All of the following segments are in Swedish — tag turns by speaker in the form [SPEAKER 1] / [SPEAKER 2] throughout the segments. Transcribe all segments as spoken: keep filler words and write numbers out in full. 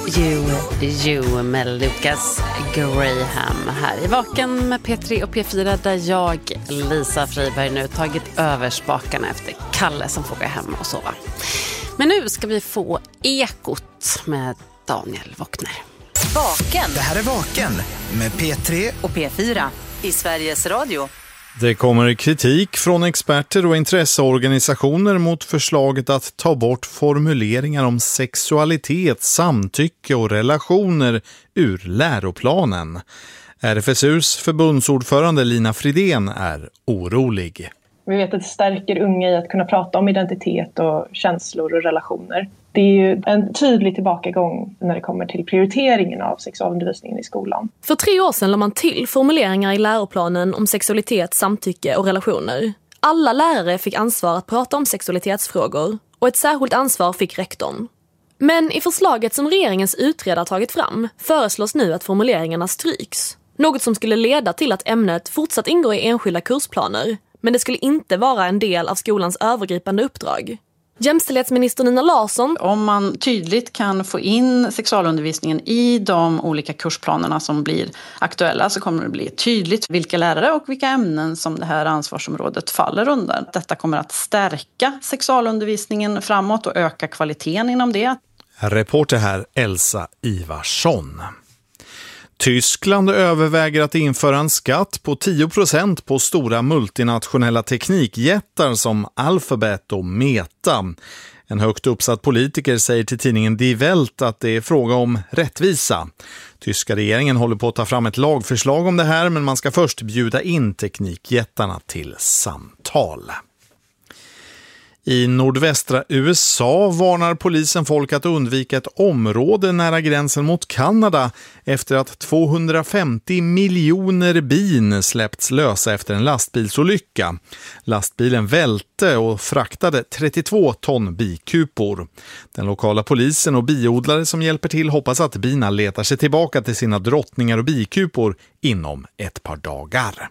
[SPEAKER 1] You, you med Lucas Graham här i Vaken med P tre och P fyra, där jag, Lisa Friberg, nu tagit över spakarna efter Kalle som får gå hem och sova. Men nu ska vi få Ekot med Daniel Wockner.
[SPEAKER 2] Vaken.
[SPEAKER 3] Det här är Vaken med P tre
[SPEAKER 2] och P fyra i Sveriges Radio.
[SPEAKER 4] Det kommer kritik från experter och intresseorganisationer mot förslaget att ta bort formuleringar om sexualitet, samtycke och relationer ur läroplanen. R F S U:s förbundsordförande Lina Fridén är orolig.
[SPEAKER 5] Vi vet att det stärker unga i att kunna prata om identitet och känslor och relationer. Det är ju en tydlig tillbakagång när det kommer till prioriteringen av sexualundervisningen i skolan.
[SPEAKER 6] För tre år sedan la man till formuleringar i läroplanen om sexualitet, samtycke och relationer. Alla lärare fick ansvar att prata om sexualitetsfrågor och ett särskilt ansvar fick rektorn. Men i förslaget som regeringens utredare tagit fram föreslås nu att formuleringarna stryks. Något som skulle leda till att ämnet fortsatt ingår i enskilda kursplaner, men det skulle inte vara en del av skolans övergripande uppdrag. Jämställdhetsminister Nina Larsson.
[SPEAKER 7] Om man tydligt kan få in sexualundervisningen i de olika kursplanerna som blir aktuella, så kommer det bli tydligt vilka lärare och vilka ämnen som det här ansvarsområdet faller under. Detta kommer att stärka sexualundervisningen framåt och öka kvaliteten inom det.
[SPEAKER 4] Reporter här Elsa Ivarsson. Tyskland överväger att införa en skatt på tio procent på stora multinationella teknikjättar som Alphabet och Meta. En högt uppsatt politiker säger till tidningen Die Welt att det är fråga om rättvisa. Tyska regeringen håller på att ta fram ett lagförslag om det här, men man ska först bjuda in teknikjättarna till samtal. I nordvästra U S A varnar polisen folk att undvika ett område nära gränsen mot Kanada efter att tvåhundrafemtio miljoner bin släppts lösa efter en lastbilsolycka. Lastbilen välte och fraktade trettiotvå ton bikupor. Den lokala polisen och biodlare som hjälper till hoppas att bina letar sig tillbaka till sina drottningar och bikupor inom ett par dagar.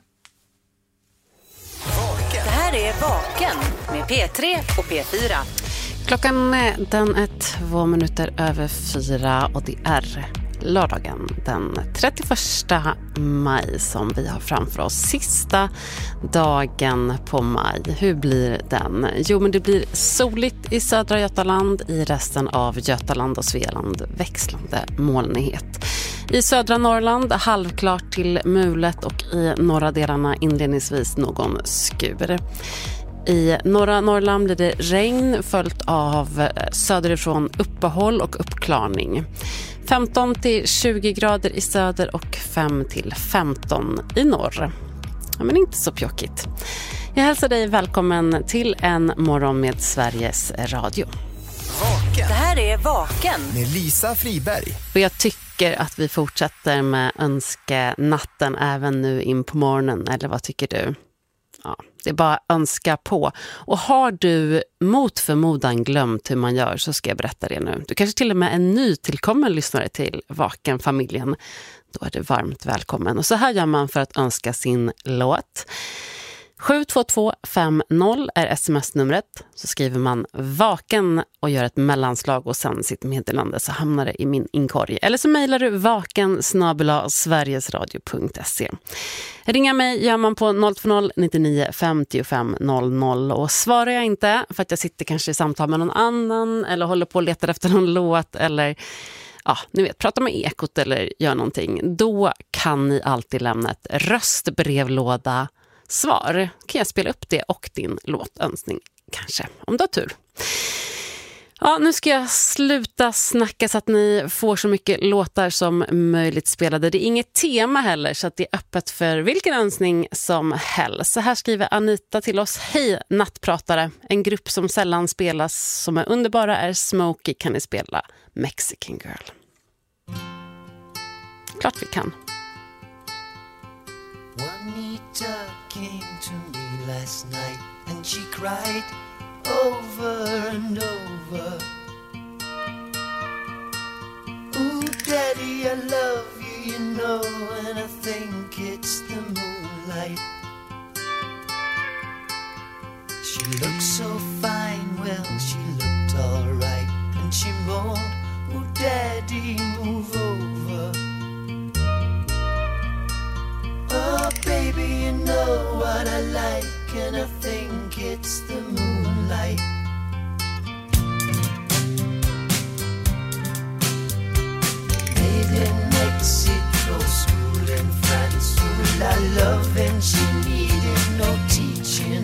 [SPEAKER 2] Det här är Vaken med P tre och P fyra.
[SPEAKER 1] Klockan den är två minuter över fyra och det är lördagen den trettioförsta maj som vi har framför oss. Sista dagen på maj. Hur blir den? Jo, men det blir soligt i södra Götaland, i resten av Götaland och Svealand växlande molnighet. I södra Norrland halvklart till mulet och i norra delarna inledningsvis någon skur. I norra Norrland blir det regn följt av söderifrån uppehåll och uppklarning. femton till tjugo grader i söder och fem till femton i norr. Ja, men inte så pjockigt. Jag hälsar dig välkommen till en morgon med Sveriges Radio.
[SPEAKER 2] Vaken. Det här är Vaken
[SPEAKER 3] med Lisa Friberg.
[SPEAKER 1] Och jag tycker att vi fortsätter med önska natten även nu in på morgonen. Eller vad tycker du? Ja, det är bara önska på. Och har du mot förmodan glömt hur man gör, så ska jag berätta det nu. Du kanske till och med är en nytillkommen lyssnare till Vaken-familjen. Då är det varmt välkommen. Och så här gör man för att önska sin låt. sju två två fem noll är sms-numret. Så skriver man Vaken och gör ett mellanslag och sen sitt meddelande, så hamnar det i min inkorg. Eller så mejlar du vaken snabel-a sverigesradio punkt se. Ringa mig gör man på noll två noll nittionio femtiofem noll noll. Och svarar jag inte för att jag sitter kanske i samtal med någon annan eller håller på och letar efter någon låt eller ja, ni vet, prata med Ekot eller gör någonting, då kan ni alltid lämna ett röstbrevlåda svar. Kan jag spela upp det och din låtönskning kanske, om du har tur. Ja, nu ska jag sluta snacka så att ni får så mycket låtar som möjligt spelade. Det är inget tema heller, så att det är öppet för vilken önskning som helst. Så här skriver Anita till oss. Hej nattpratare, en grupp som sällan spelas som är underbara är Smokey. Kan ni spela Mexican Girl? Klart vi kan.
[SPEAKER 8] Juanita came to me last night and she cried over and over. Ooh, Daddy, I love you, you know, and I think it's the moonlight. She looked so fine, well, she looked all right, and she moaned, ooh, Daddy, daddy move over? Oh baby, you know what I like, and I think it's the moonlight. Made in Mexico, school in France, full of love and she needed no teaching.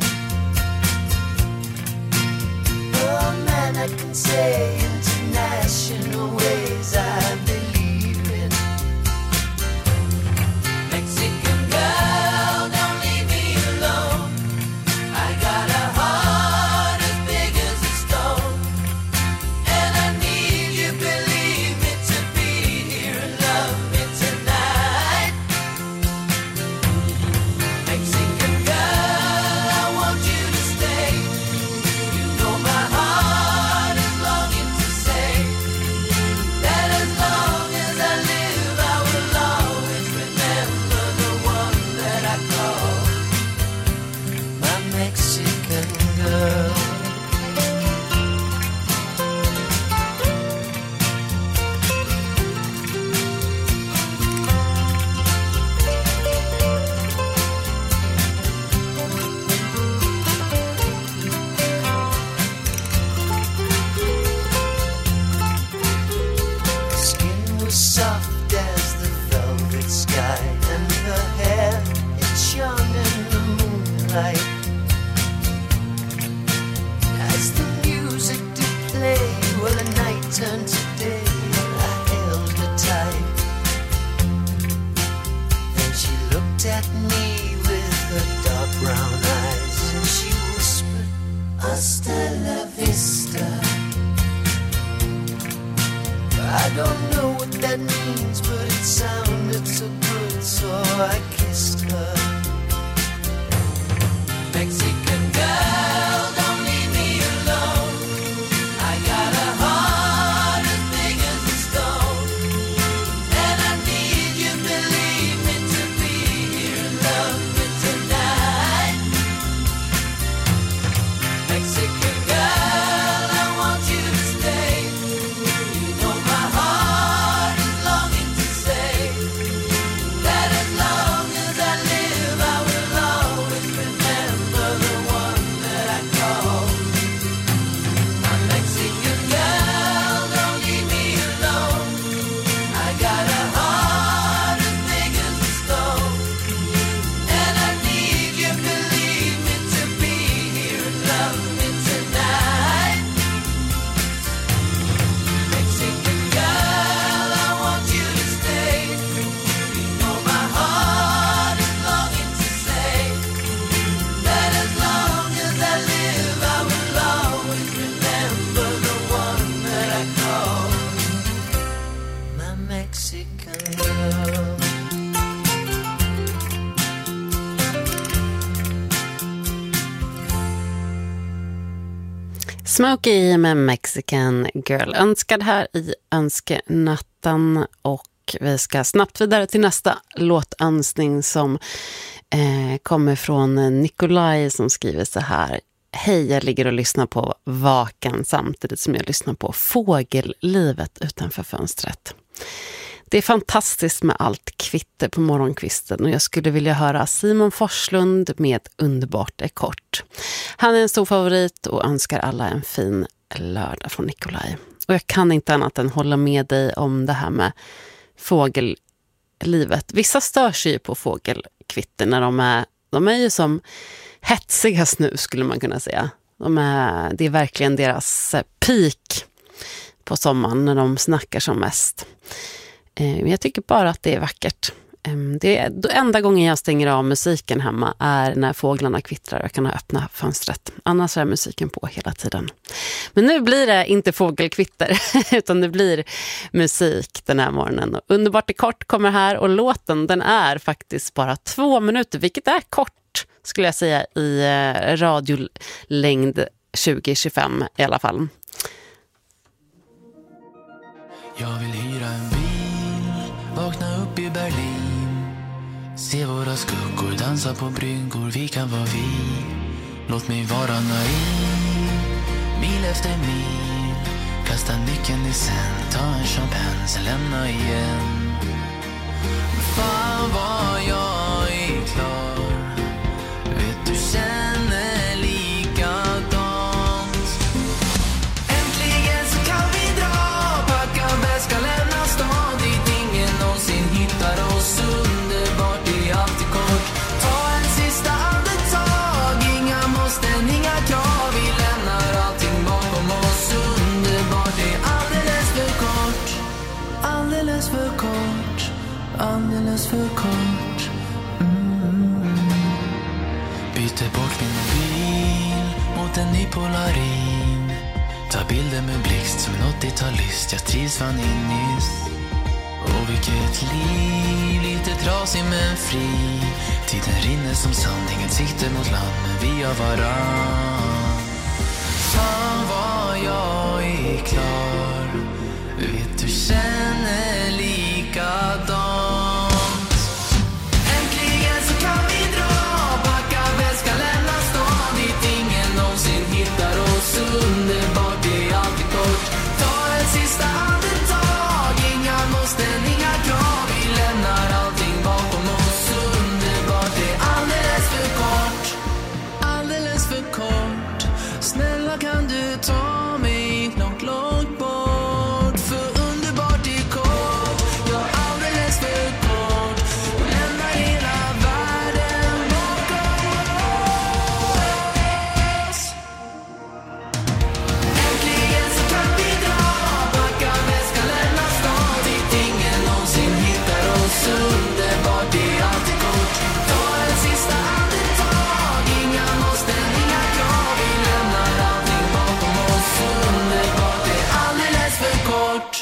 [SPEAKER 8] Oh man, I can say international ways I believe in. Mexican girl, don't leave me alone. I got a heart as big as a stone, and I need you, believe me, to be here and love me tonight. Mexican girl, I want you to stay. You know my heart is longing to say that as long as I live, I will always remember the one that I call my Mexican girl. Skin was soft as the velvet sky, and her hair, it shone in the moonlight. As the music did play, well, the night turned to day, I held her tight. Then she looked at me with her dark brown eyes, and she whispered, hasta la vista. I don't know what that means, but it sounded so good, so I kissed her. Mexican girl, don't leave me alone. I got a heart as big as a stone, and I need you, believe me, to be here and love me tonight. Mexican girl, I want you to stay. You know my heart is longing to say that as long as I live, I will always remember the one that I call my Mexican girl. Don't leave me alone. I got a heart as big as a stone, and I need you, believe me, to be here and love me tonight. Mexican girl, I want you to stay. You know my heart is longing to say that as long as I live, I will always remember the one that I call my Mexican girl.
[SPEAKER 1] Smokey med Mexican Girl önskad här i önskenatten, och vi ska snabbt vidare till nästa låtönskning som eh, kommer från Nikolaj som skriver så här: hej, jag ligger och lyssnar på Vaken samtidigt som jag lyssnar på fågellivet utanför fönstret. Det är fantastiskt med allt kvitter på morgonkvisten, och jag skulle vilja höra Simon Forslund med Underbart är kort. Han är en stor favorit och önskar alla en fin lördag från Nikolaj. Och jag kan inte annat än hålla med dig om det här med fågellivet. Vissa stör sig ju på fågelkvitter när de är, de är ju som hetsigast nu, skulle man kunna säga. De är, det är verkligen deras peak på sommaren när de snackar som mest. Men jag tycker bara att det är vackert. Det är, då enda gången jag stänger av musiken hemma är när fåglarna kvittrar och jag kan öppna fönstret. Annars är musiken på hela tiden. Men nu blir det inte fågelkvitter utan det blir musik den här morgonen. Och Underbart är kort kommer här, och låten den är faktiskt bara två minuter, vilket är kort skulle jag säga i radiolängd tjugo tjugofem i alla fall.
[SPEAKER 9] Jag vill hyra en bil, vakna upp i Berlin, se våra skuggor dansa på bryggor, vi kan vara vi. Låt mig vara naiv, mil efter mil, kasta nyckeln i sen, ta en champagne, sen lämna igen. Fan vad jag är klar. Vet du känner likadant. Äntligen så kan vi dra, packa väska, lämna stan dit ingen någonsin hittar oss. Underbart, det är alltid kort. Ta en sista andetag, inga måsten, inga krav. Vi lämnar allting bakom oss. Underbart, det är alldeles för kort. Alldeles för kort. Alldeles för kort. Mm. Byter bort min mobil mot en ny Polarin. Ta bilder med blixt som en åttiotalist. Jag trivs fan in nyss. Och vilket liv, lite trasig men fri. Tiden rinner som sand, inget sikte mot land, men vi har varann. Fan vad jag är klar. Vet du känner likadant. Äntligen så kan vi dra, packa väska, lämna stan dit ingen någonsin hittar oss. Underbart, det är alltid kort. Ta en sista andetag, inga måsten, inga krav. Vi lämnar allting bakom oss. Underbart, det är alldeles för kort. Alldeles för kort. Snälla kan du ta mig långt, långt bort. För underbart det är kort. Jag är alldeles för kort. Och lämnar hela världen bakom oss. Äntligen så kan vi dra, packa väska, lämna stan dit ingen någonsin hittar oss. Underbart, det är alltid kort. Ta en sista andetag, inga måsten, inga krav. Vi lämnar allting bakom oss. Underbart, det är alldeles för kort.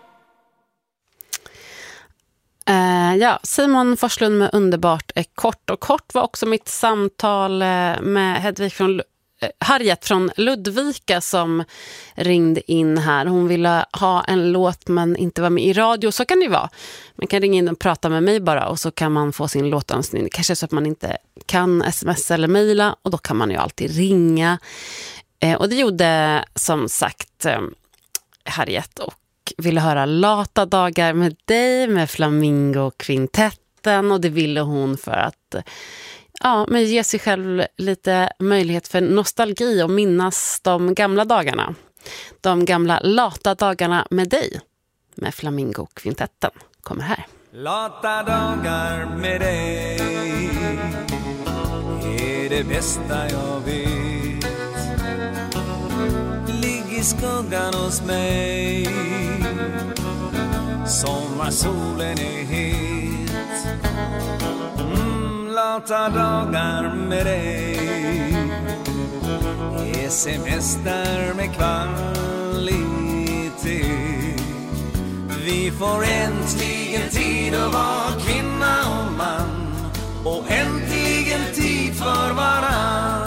[SPEAKER 1] Eh, ja, Simon Forslund med Underbart är kort. Och kort var också mitt samtal eh, med Hedvig från eh, Harriet från Ludvika som ringde in här. Hon ville ha en låt men inte vara med i radio. Så kan det ju vara. Man kan ringa in och prata med mig bara och så kan man få sin låtönskning. Kanske så att man inte kan sms eller mejla och då kan man ju alltid ringa. Eh, och det gjorde som sagt eh, Harriet och ville höra Lata dagar med dig med Flamingo-kvintetten och det ville hon för att ja, men ge sig själv lite möjlighet för nostalgi och minnas de gamla dagarna. De gamla lata dagarna med dig med Flamingo-kvintetten kommer här.
[SPEAKER 10] Lata dagar med dig är det bästa jag vet. Ligg i skuggan hos mig, sommarsolen är het. Mm, lata dagar med dig är semester med kvalitet. Vi får äntligen tid att vara kvinna och man och äntligen tid för varann.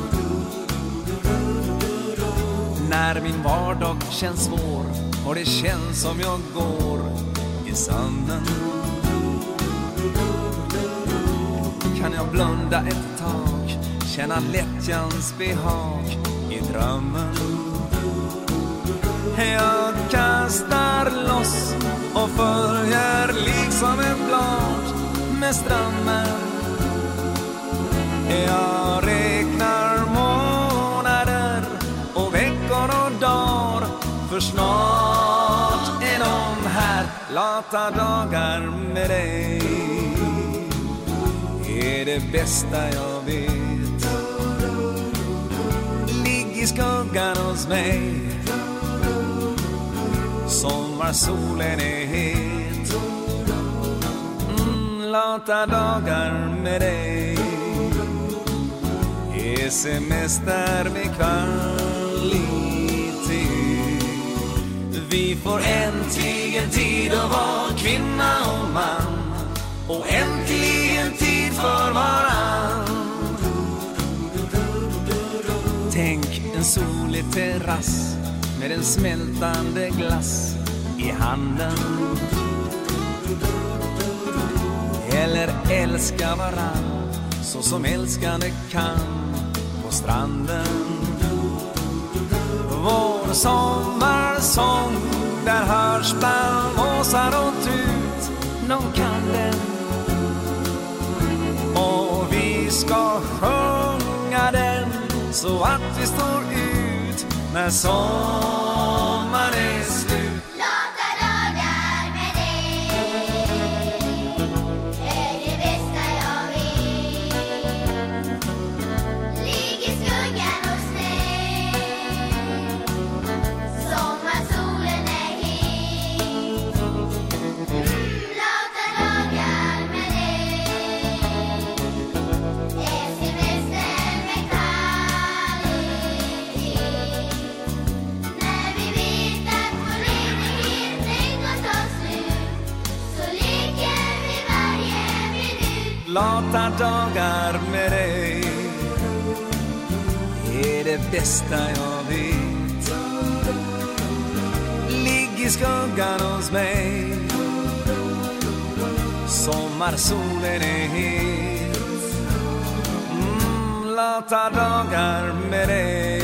[SPEAKER 10] När min vardag känns svår och det känns som jag går i sanden, kan jag blunda ett tag, känna lättjans behag i drömmen. Jag kastar loss och följer liksom en blad med strömmen. Jag räknar månader och veckor och dagar, för snart är de här. Lata dagar med dig är det bästa jag vet. Ligg i skuggan hos mig, sommarsolen är het. Mm, lata dagar med dig är semester med kvalitet. Vi får äntligen tid att vara kvinna och man och äntligen tid för varann. Tänk en solig terrass med en smältande glass i handen. Eller älska varann så som älskande kan på stranden. Vår sommar sång där hörs bland måsar och tut. Någon kan den och vi ska sjunga den så att vi står ut när sommaren är slut. Lata dagar med dig är det bästa jag vet. Ligg i skuggan hos mig, sommarsolen är het. Mm, lata dagar med dig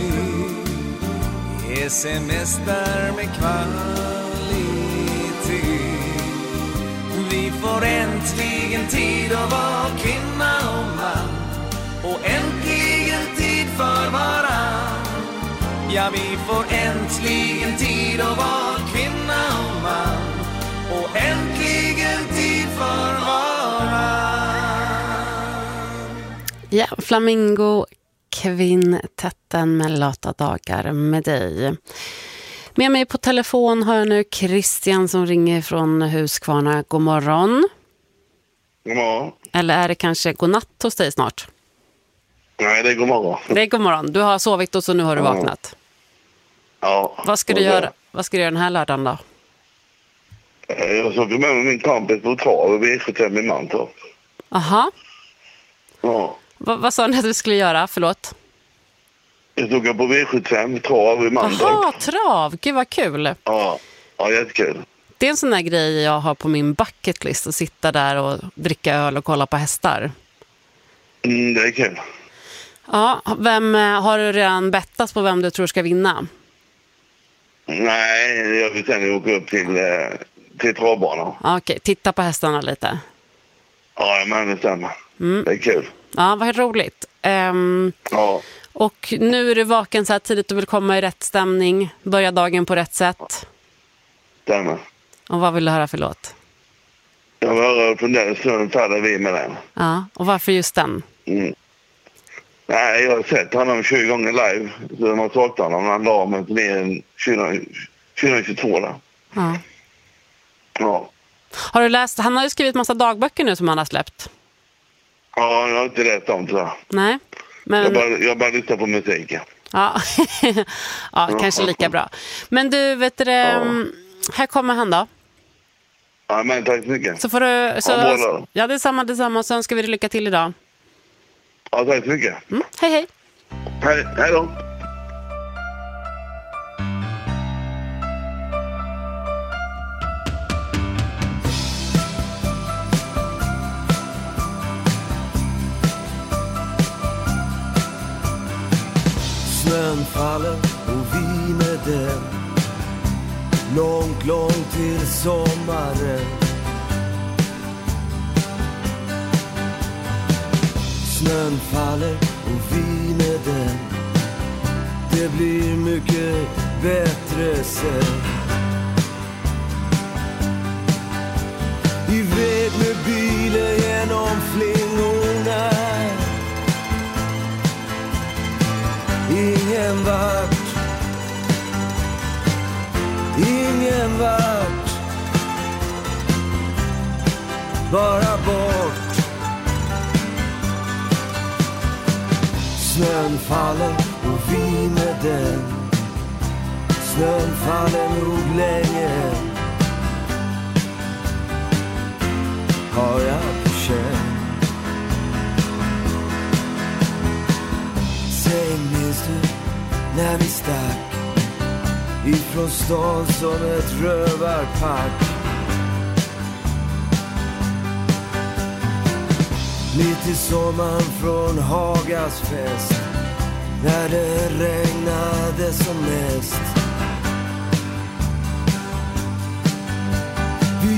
[SPEAKER 10] är semester med kvalitet. Vi får äntligen tid att vara kvinna och man och äntligen tid för varann. Ja, vi får äntligen tid att vara kvinna och man och äntligen tid för varann.
[SPEAKER 1] Ja, Flamingo Kvintetten med Lata dagar med dig. Med mig på telefon har jag nu Christian som ringer från Huskvarna. God morgon.
[SPEAKER 11] God morgon.
[SPEAKER 1] Eller är det kanske godnatt hos dig snart?
[SPEAKER 11] Nej, det är god morgon.
[SPEAKER 1] Det är god morgon. Du har sovit och så nu har du vaknat.
[SPEAKER 11] Ja.
[SPEAKER 1] Vad ska du göra? Vad ska du göra den här lördagen då?
[SPEAKER 11] Jag såg med min kompis på trav och vi skulle min man då.
[SPEAKER 1] Aha.
[SPEAKER 11] Ja.
[SPEAKER 1] Va, vad sa ni att du skulle göra? Förlåt.
[SPEAKER 11] Jag stod på V sjuttiofem, trav i Mantorp.
[SPEAKER 1] Jaha, trav. Gud vad kul.
[SPEAKER 11] Ja, ja, jättekul.
[SPEAKER 1] Det är en sån där grej jag har på min bucket list. Att sitta där och dricka öl och kolla på hästar.
[SPEAKER 11] Mm, det är kul.
[SPEAKER 1] Ja, vem, har du redan bettat på vem du tror ska vinna?
[SPEAKER 11] Nej, jag vill sen åka upp till, till travbanan.
[SPEAKER 1] Ja, okej, titta på hästarna lite.
[SPEAKER 11] Ja, men det stämmer. Mm. Det är kul.
[SPEAKER 1] Ja, vad roligt. Um,
[SPEAKER 11] ja.
[SPEAKER 1] Och nu är du vaken så här tidigt och vill komma i rätt stämning. Börja dagen på rätt sätt.
[SPEAKER 11] Stämmer.
[SPEAKER 1] Och vad vill du höra för låt?
[SPEAKER 11] Jag vill höra från den stunden färdade vi med den.
[SPEAKER 1] Ja, och varför just den?
[SPEAKER 11] Mm. Nej, jag har sett honom tjugo gånger live. Så de har tagit honom när han la med ner tjugohundratjugotvå där.
[SPEAKER 1] Ja.
[SPEAKER 11] Ja.
[SPEAKER 1] Har du läst? Han har ju skrivit massa dagböcker nu som han har släppt.
[SPEAKER 11] Ja, jag har inte läst dem tror jag.
[SPEAKER 1] Nej. Men...
[SPEAKER 11] Jag, bara, jag bara lyssnar på musiken.
[SPEAKER 1] Ja, ja, ja, kanske lika bra. Men du, vet du, ja. Här kommer han då.
[SPEAKER 11] Ja, men tack så mycket.
[SPEAKER 1] Så får du, så,
[SPEAKER 11] ja,
[SPEAKER 1] ja, det är samma, det är samma. Så önskar vi dig lycka till idag.
[SPEAKER 11] Ja, tack så mycket.
[SPEAKER 1] Mm, hej, hej.
[SPEAKER 11] Hej, hej då.
[SPEAKER 12] Snön faller och vi med den. Långt, långt till sommaren. Snön faller och vi med den. Det blir mycket bättre sen. Iväg med bilen genom flingorna. Ingen vart, ingen vart, bara bort. Snön faller och vi med den. Snön faller nog länge, har jag på känn. Säg, minns du när vi stack ifrån stan som ett rövarpack? Mitt i sommaren från Hagas fest, när det regnade som mest.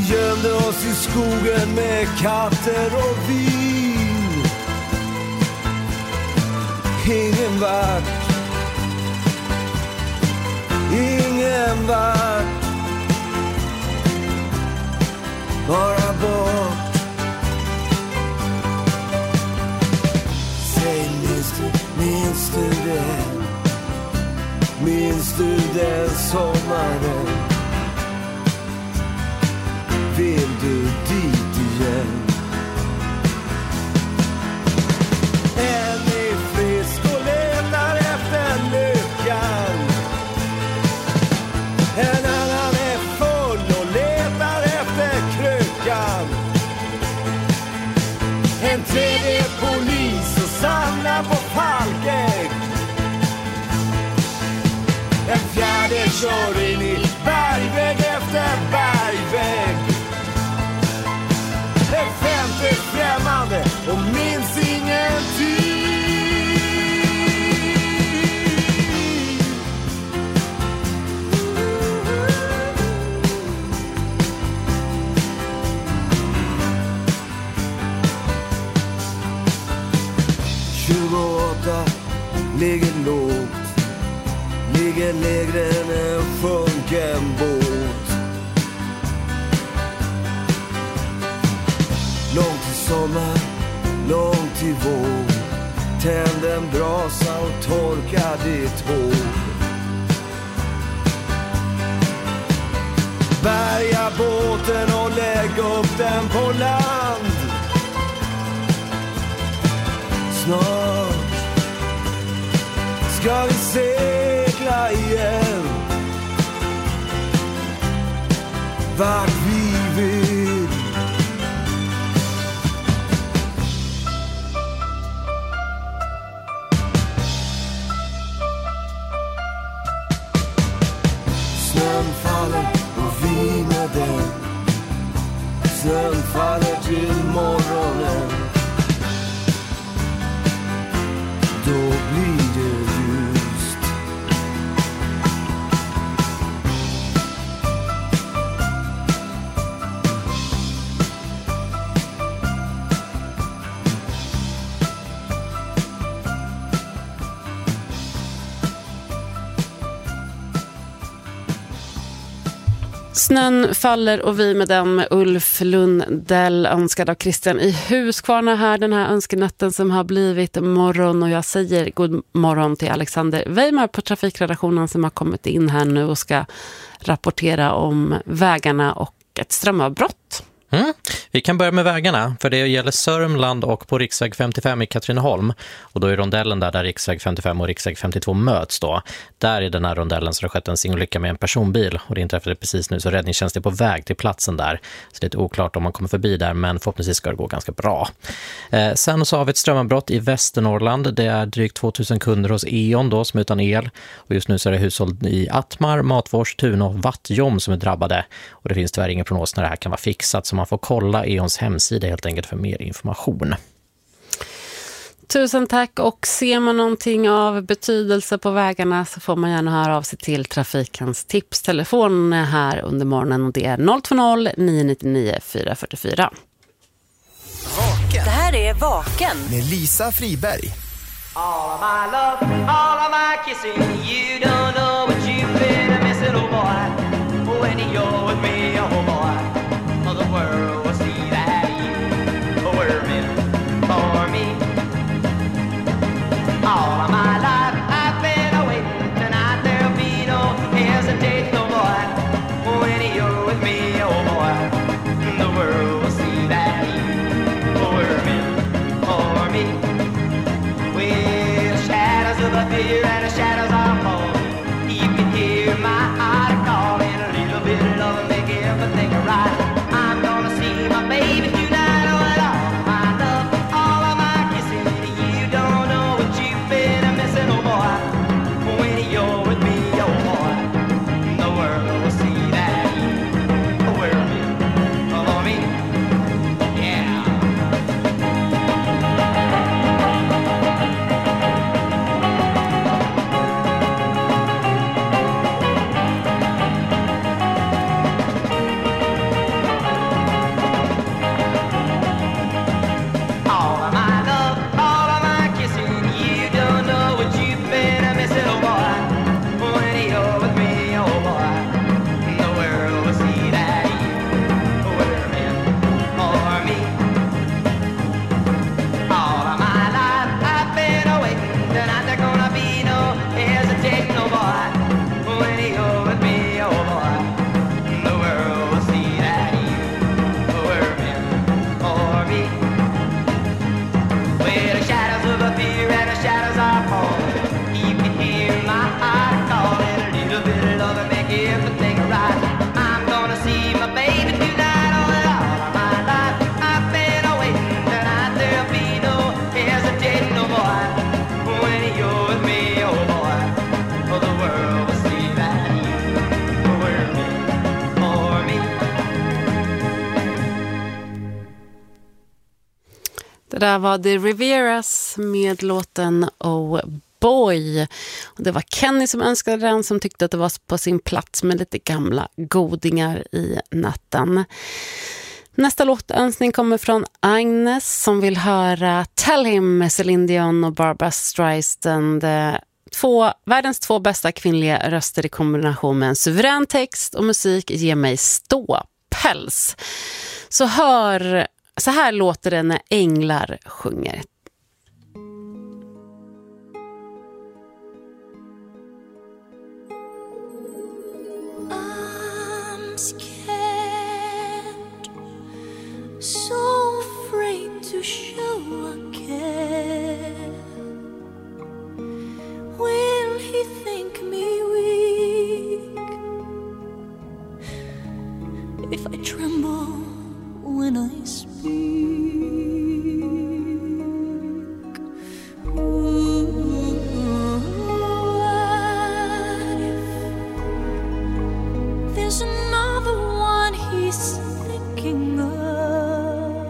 [SPEAKER 12] gömde oss i skogen med katter och vin. Ingen vart, ingen vart, bara bort. Säg, minns du, minns du det? Minns du den sommaren? Vill du dit igen? En är frisk och letar efter lyckan. En annan är full och letar efter kryckan. En tredje är polis och samlar på falkägg. En fjärde kör in i bergvägg efter bergvägg. En femte främmande och minns ingenting. tjugoåtta ligger lågt, ligger lägre än en sjunken båt. Långt till sommar, långt till vår. Tänd en brasa och torka ditt hår. Bärga båten och lägg upp den på land. Snart ska vi segla igen vart vi vill. Snön faller och vi med den. Snön faller till morgonen. Då blir det ljust.
[SPEAKER 1] Snön faller och vi med den, med Ulf Lundell, önskad av Christian i Huskvarna här den här önskenatten som har blivit morgon. Och jag säger god morgon till Alexander Weimar på trafikredaktionen som har kommit in här nu och ska rapportera om vägarna och ett strömavbrott.
[SPEAKER 13] Mm. Vi kan börja med vägarna, för det gäller Sörmland och på riksväg femtiofem i Katrineholm. Och då är rondellen där, där riksväg femtiofem och riksväg femtiotvå möts då. Där i den här rondellen så har det skett en singolycka med en personbil. Och det inträffade precis nu, så räddningstjänsten är på väg till platsen där. Så det är lite oklart om man kommer förbi där, men förhoppningsvis ska det gå ganska bra. Eh, sen så har vi ett strömavbrott i Västernorrland. Det är drygt tvåtusen kunder hos E.ON då som är utan el. Och just nu så är det hushåll i Attmar, Matfors, Tuna och Vattjom som är drabbade. Och det finns tyvärr ingen prognos när det här kan vara fixat, så man får kolla E.ONs hemsida helt enkelt för mer information.
[SPEAKER 1] Tusen tack, och ser man någonting av betydelse på vägarna så får man gärna höra av sig till Trafikens tipstelefon här under morgonen, och det är noll två noll nio nio nio fyra fyra fyra.
[SPEAKER 2] Vaken. Det här är Vaken
[SPEAKER 3] med Lisa Friberg.
[SPEAKER 10] All of my love, all of my kissing, you don't know what you've been missing, oh boy. When you're with me, oh boy, the world will see that you were meant for me. All of my life I've been awaiting, tonight there'll be no hesitation, oh boy. When you're with me, oh boy, the world will see that you were meant for me. With the shadows of the fear and the shadows of hope, you can hear my heart calling, a little bit of love and make everything right. I'm gonna see my baby tonight, oh, and all my love, all of my kissing. You don't know what you've been missing, oh boy. When you're with me, oh boy, the world will see that you were meant for me. Yeah.
[SPEAKER 1] Det där var The Riveras med låten Oh Boy. Och det var Kenny som önskade den, som tyckte att det var på sin plats med lite gamla godingar i natten. Nästa låtönskning kommer från Agnes som vill höra Tell Him med Celine Dion och Barbra Streisand. Två, världens två bästa kvinnliga röster i kombination med en suverän text och musik ger mig ståpäls. Så hör, så här låter det när änglar sjunger.
[SPEAKER 8] I'm scared, so afraid to show a care. Will he think me weak if I tremble when I speak? Ooh, what if there's another one he's thinking of?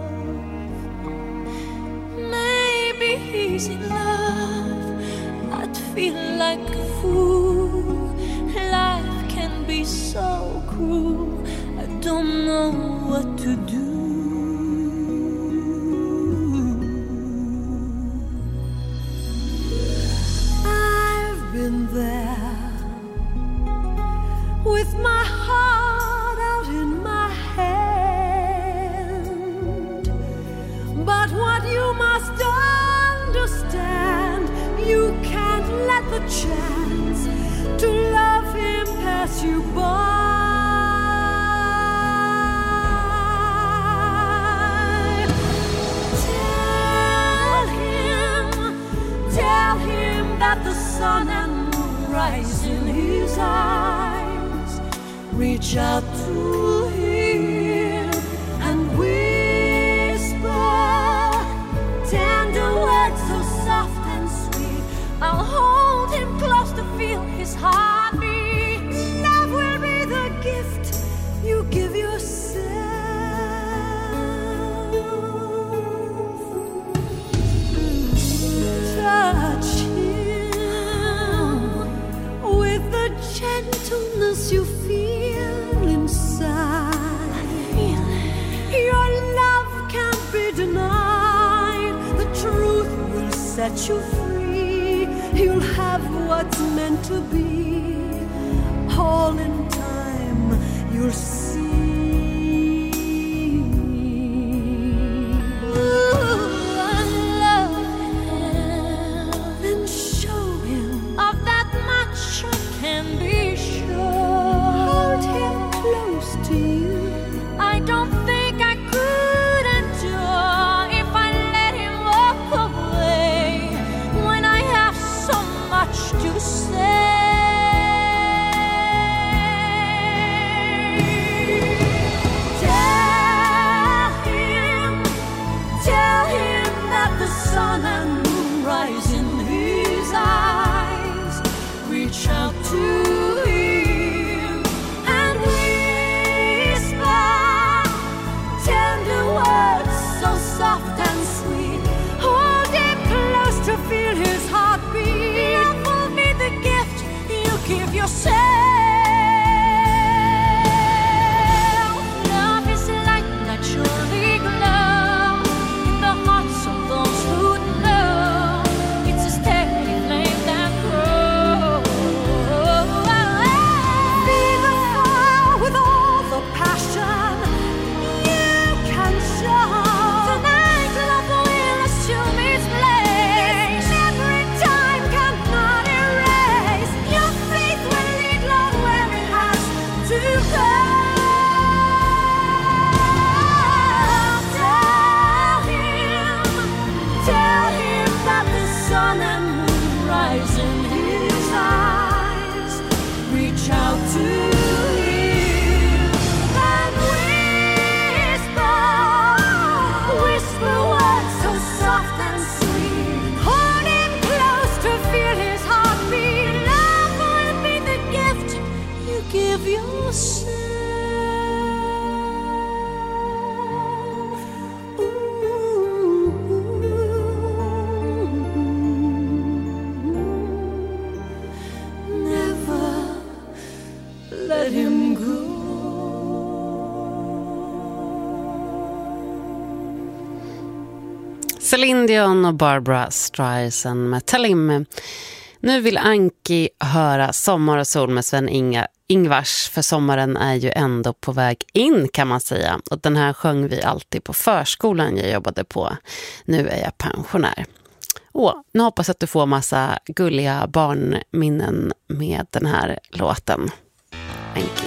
[SPEAKER 8] Maybe he's in love. I'd feel like a fool. Life can be so cruel. I don't know what to do. I've been there with my heart out in my hand. But what you must understand, you can't let the chance to love him pass you by. Tell him, tell him that the sun and moon rise in his eyes. Reach out to him and whisper tender words so soft and sweet. I'll hold him close to feel his heartbeat. Love will be the gift you give yourself. Touch him with the gentleness you feel inside. Your love can't be denied. The truth will set you free. You'll have what's meant to be. All in time you'll see. Ooh, I love him. Then show him of that much I can be sure. Hold him close to you. I don't think I could endure if I let him walk away when I have so much to say. Tell him, tell him that the sun and moon rise in his eyes. Reach out to him and whisper tender words so soft and sweet. Hold him close to feel his heartbeat. Love will be the gift you give yourself. Love is like naturally glow in the hearts of those who know. It's a steady flame that grows. Feel the fire with all the passion you can show. Tonight love will assume its place. Every time cannot erase. Your faith will lead
[SPEAKER 1] Celine Dion och Barbra Streisand med Talim. Nu vill Anki höra Sommar och sol med Sven Inga Ingvars, för sommaren är ju ändå på väg in kan man säga. Och den här sjöng vi alltid på förskolan jag jobbade på. Nu är jag pensionär. Åh, nu hoppas jag att du får massa gulliga barnminnen med den här låten. Anki.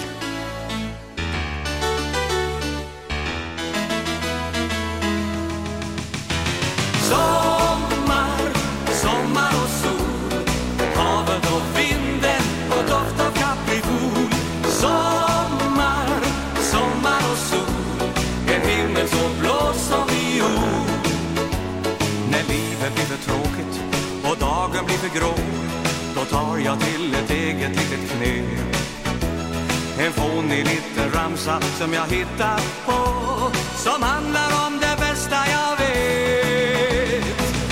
[SPEAKER 10] Sommar, sommar och sol, havet och vinden och doft av kaprifol. Sommar, sommar och sol, en himmel så blå som viol. När livet blir för tråkigt och dagen blir för grå, då tar jag till ett eget litet knep. En fånig liten ramsa som jag hittar på, som handlar om det bästa jag vet.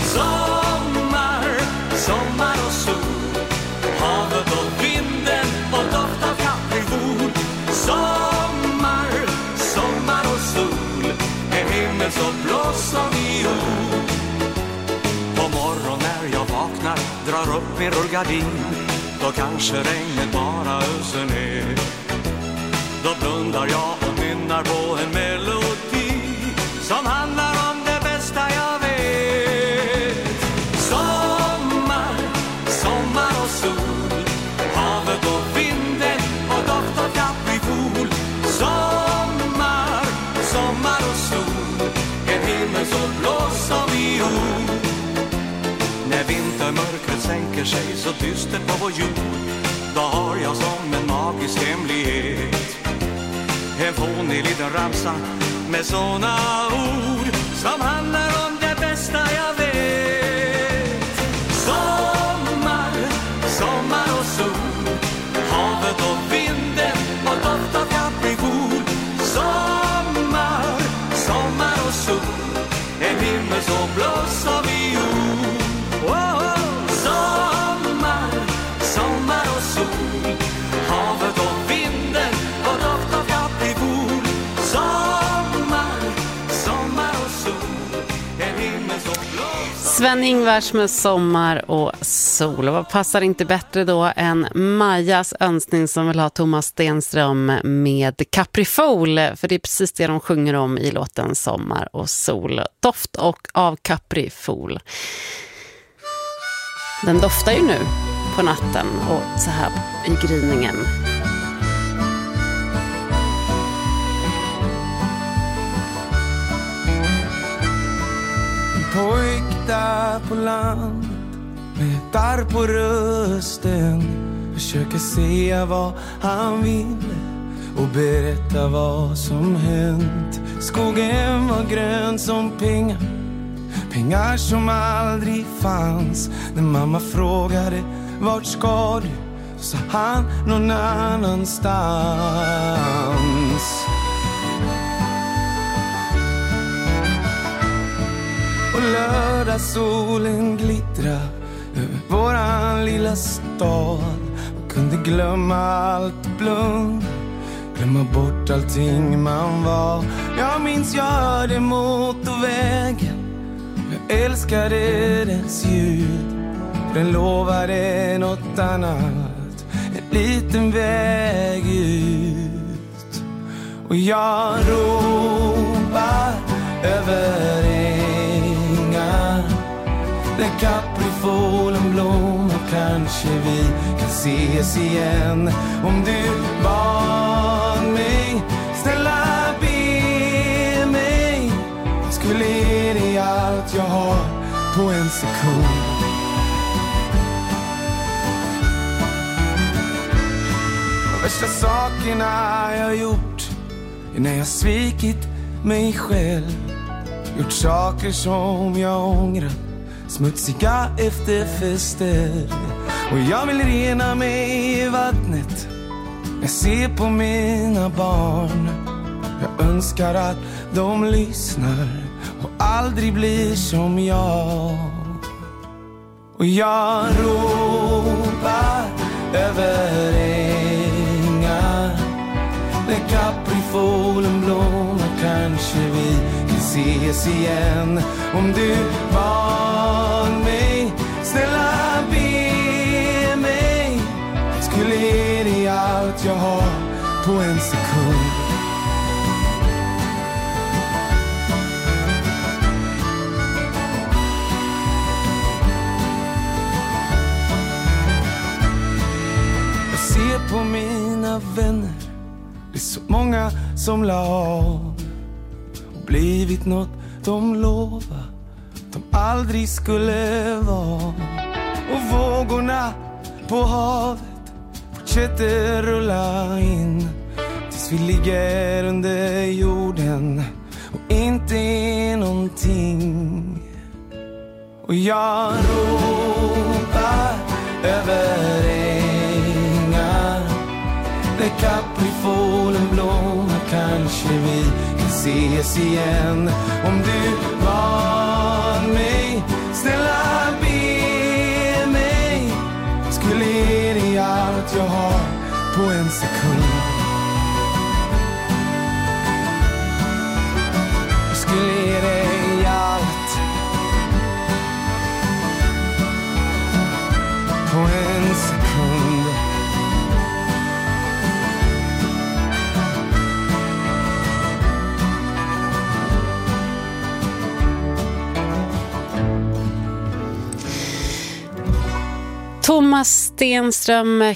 [SPEAKER 10] Sommar, sommar och sol, havet och vinden och doft av kaprifol. Sommar, sommar och sol, en himmel så blå som viol. På morgon när jag vaknar, drar upp min rullgardin, då kanske regnet bara öser ner. Då blundar jag och nynnar på en melodi som handlar om det bästa jag vet. Sommar, sommar och sol, havet och vinden och doft av kaprifol. Sommar, sommar och sol, en himmel så blå som viol. När vintermörkret sänker sig så dystert på vår jord, då har jag som en magisk hemlighet en fånig liten ramsa med såna ord som handlar om det bästa jag vet. Sommar, sommar och sol, havet och vinden och doft av kaprifol. Sommar, sommar och sol, en himmel så blå som viol. Oh, oh. Sommar, sommar och sol, havet och vinden och doft av kaprifol. Sommar, sommar och sol, en himmel så blå.
[SPEAKER 1] Sven Ingvars med Sommar och sol. Vad passar inte bättre då än Majas önskning som vill ha Thomas Stenström med kaprifol. För det är precis det de sjunger om i låten Sommar och sol. Doft och av kaprifol. Den doftar ju nu på natten och så här i gryningen.
[SPEAKER 12] Pojk där på land med ett arr på rösten försöker säga vad han vill och berätta vad som hänt. Skogen var grön som pengar, pengar som aldrig fanns. När mamma frågade vart ska du, så sa han någon annanstans. Och lördagssolen glittra över våran lilla stad. Man kunde glömma allt blund, glömma bort allting man var. Jag minns jag hörde motorvägen, jag älskade dess ljud. Den lovade något annat, en liten väg ut. Och jag ropar över ängar där kaprifolen blommar. Kanske vi kan ses igen. Om du bad mig, snälla be mig, skulle ge dig allt jag har på en sekund. De värsta sakerna jag gjort är när jag svikit mig själv. Gjort saker som jag ångrar, smutsiga efterfester. Och jag vill rena mig i vattnet, jag ser på mina barn. Jag önskar att de lyssnar och aldrig blir som jag. Och jag ropar över ängar där kaprifolen blommar. Kanske vi kan ses igen. Om du var mig, snälla be mig, skulle ge dig allt jag har på en sekund. Jag ser på mina vänner, det är så många som la av och blivit något de lovade de aldrig skulle vara. Och vågorna på havet fortsätter rulla in tills vi ligger under jorden och inte är någonting. Och jag ropar över ängar där kaprifolen blommar, kanske vi kan ses igen. Om du var mig, snälla be mig, skulle ge dig allt jag har på en sekund. Jag skulle ge dig allt på en sekund.
[SPEAKER 1] Thomas Stenström,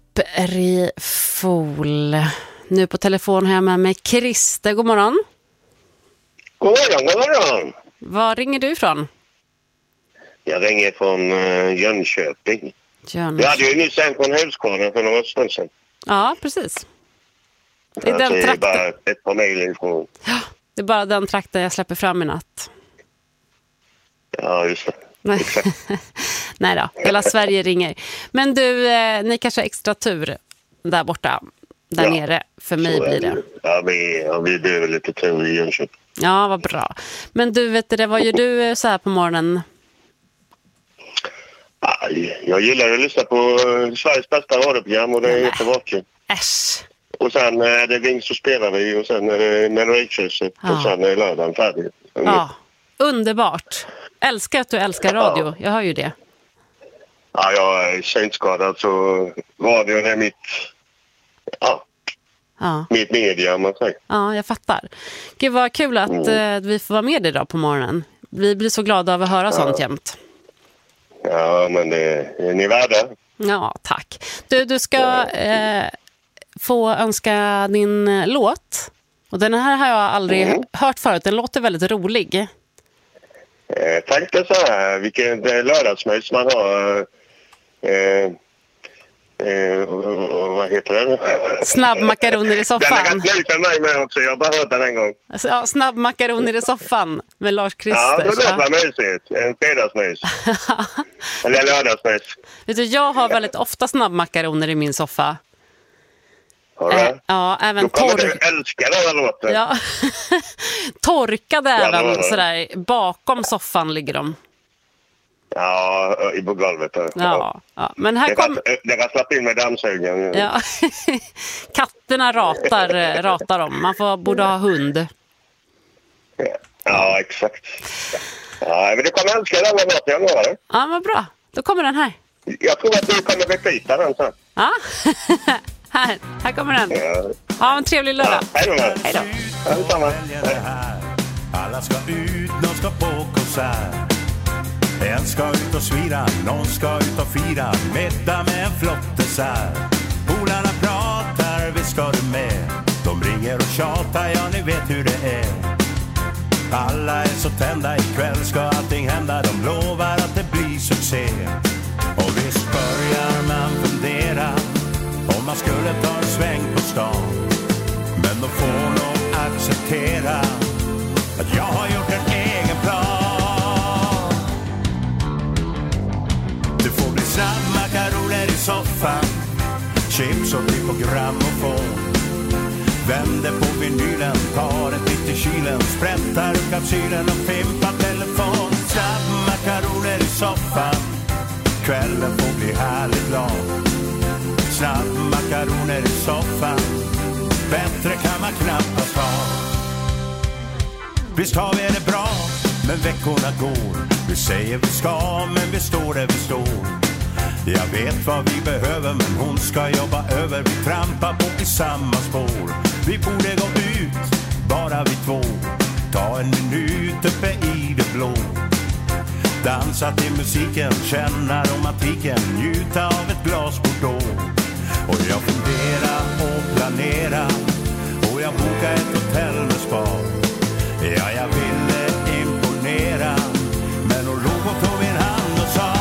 [SPEAKER 1] Kaprifol. Nu på telefon har jag med mig Christer. God morgon.
[SPEAKER 14] God morgon, god morgon.
[SPEAKER 1] Var ringer du ifrån?
[SPEAKER 14] Jag ringer från uh, Jönköping.
[SPEAKER 1] Jönköping.
[SPEAKER 14] Jag hade ju nyss en från Högskolan för några stund sedan.
[SPEAKER 1] Ja, precis. Det är
[SPEAKER 14] alltså,
[SPEAKER 1] den trakten.
[SPEAKER 14] Det är bara ett par mejl ifrån.
[SPEAKER 1] Ja, det är bara den trakten jag släpper fram i natt.
[SPEAKER 14] Ja, just det.
[SPEAKER 1] Nej. Nej då, hela Sverige ringer. Men du, eh, ni kanske har extra tur där borta, där
[SPEAKER 14] ja,
[SPEAKER 1] nere. För mig blir det.
[SPEAKER 14] Ja, vi, ja, vi behöver lite tur i Jönköping.
[SPEAKER 1] Ja, vad bra. Men du, vet det, vad gör du så här på morgonen?
[SPEAKER 14] Ja, jag gillar att lyssna på Sveriges bästa radioprogram och det är jättevackert.
[SPEAKER 1] Äsch.
[SPEAKER 14] Och sen är det Ving så spelar vi och sen är det Melodikrysset
[SPEAKER 1] ja.
[SPEAKER 14] och sen är lördagen färdig.
[SPEAKER 1] Ja, underbart. Älskar att du älskar radio, ja. Jag hör ju det.
[SPEAKER 14] Ja, jag är synskadad så radion är mitt, ja,
[SPEAKER 1] ja.
[SPEAKER 14] mitt media om man säger.
[SPEAKER 1] Ja, jag fattar. Gud vad kul att mm. vi får vara med idag på morgonen. Vi blir så glada av att höra ja. sånt jämt.
[SPEAKER 14] Ja, men det är ni värda.
[SPEAKER 1] Ja, tack. Du, du ska eh, få önska din låt. Och den här har jag aldrig mm. hört förut. Den låter väldigt rolig.
[SPEAKER 14] Eh, tänk dig så här, vilken lördagsmys man har. Eh, eh, vad heter det?
[SPEAKER 1] Snabbmakaroner i soffan.
[SPEAKER 14] Den är ganska nöjd mig med också, jag har bara hört den en gång.
[SPEAKER 1] Alltså, ja, snabbmakaroner i soffan med Lars Christer.
[SPEAKER 14] Ja, det låter mysigt. En fredagsmys. Eller lördagsmys.
[SPEAKER 1] Vet du, jag har väldigt ofta snabbmakaroner i min soffa.
[SPEAKER 14] Äh,
[SPEAKER 1] ja, även torr...
[SPEAKER 14] Du älskar den här låten.
[SPEAKER 1] Ja. Torkade
[SPEAKER 14] ja,
[SPEAKER 1] även
[SPEAKER 14] ja, ja.
[SPEAKER 1] sådär. Bakom soffan ligger de.
[SPEAKER 14] Ja, i på golvet. Ja,
[SPEAKER 1] ja, ja. Men här kom...
[SPEAKER 14] Det kan släppa in med dammsugen.
[SPEAKER 1] Ja. Katterna ratar, ratar dem. Man får, borde ha hund.
[SPEAKER 14] Ja, ja exakt. Ja, men du kommer älska den här låten, jag lovar det.
[SPEAKER 1] Ja, vad bra. Då kommer den här.
[SPEAKER 14] Jag tror att du kommer repeata den sen.
[SPEAKER 1] Ja. Här, här kommer den. Ja, en trevlig lördag.
[SPEAKER 14] Ja, hej då.
[SPEAKER 1] Hej då.
[SPEAKER 14] Ja, detsamma.
[SPEAKER 15] Alla ska ut, någon ska på konsert. En ska ut och svira, någon ska ut och fira. Middag med en flott dessert. Polarna pratar, visst ska du med. De ringer och tjatar, ja ni vet hur det är. Alla är så tända, ikväll ska allting hända. De lovar att det blir succé. Och visst börjar man fundera om man skulle ta en sväng på stan. Men då får nog acceptera att jag har gjort en egen plan. Det får bli snabbmakaroner i soffan, chips och klipp och grammofon. Vänder på vinylen, tar ett bit i kylen, sprättar upp kapsylen och fimpar telefon. Snabbmakaroner i soffan, kvällen får bli härligt lång. Snabbmakaroner i soffan, bättre kan man knappast ha. Visst har vi det bra, men veckorna går. Vi säger vi ska, men vi står där vi står. Jag vet vad vi behöver, men hon ska jobba över. Vi trampar på i samma spår. Vi borde gå ut, bara vi två. Ta en minut uppe i det blå. Dansa till musiken, känna romantiken, njuta av ett glas Bordeaux. Och jag funderar och planerar, och jag bokar ett hotell med spa. Ja, jag ville imponera, men hon låg och tog min hand och sa: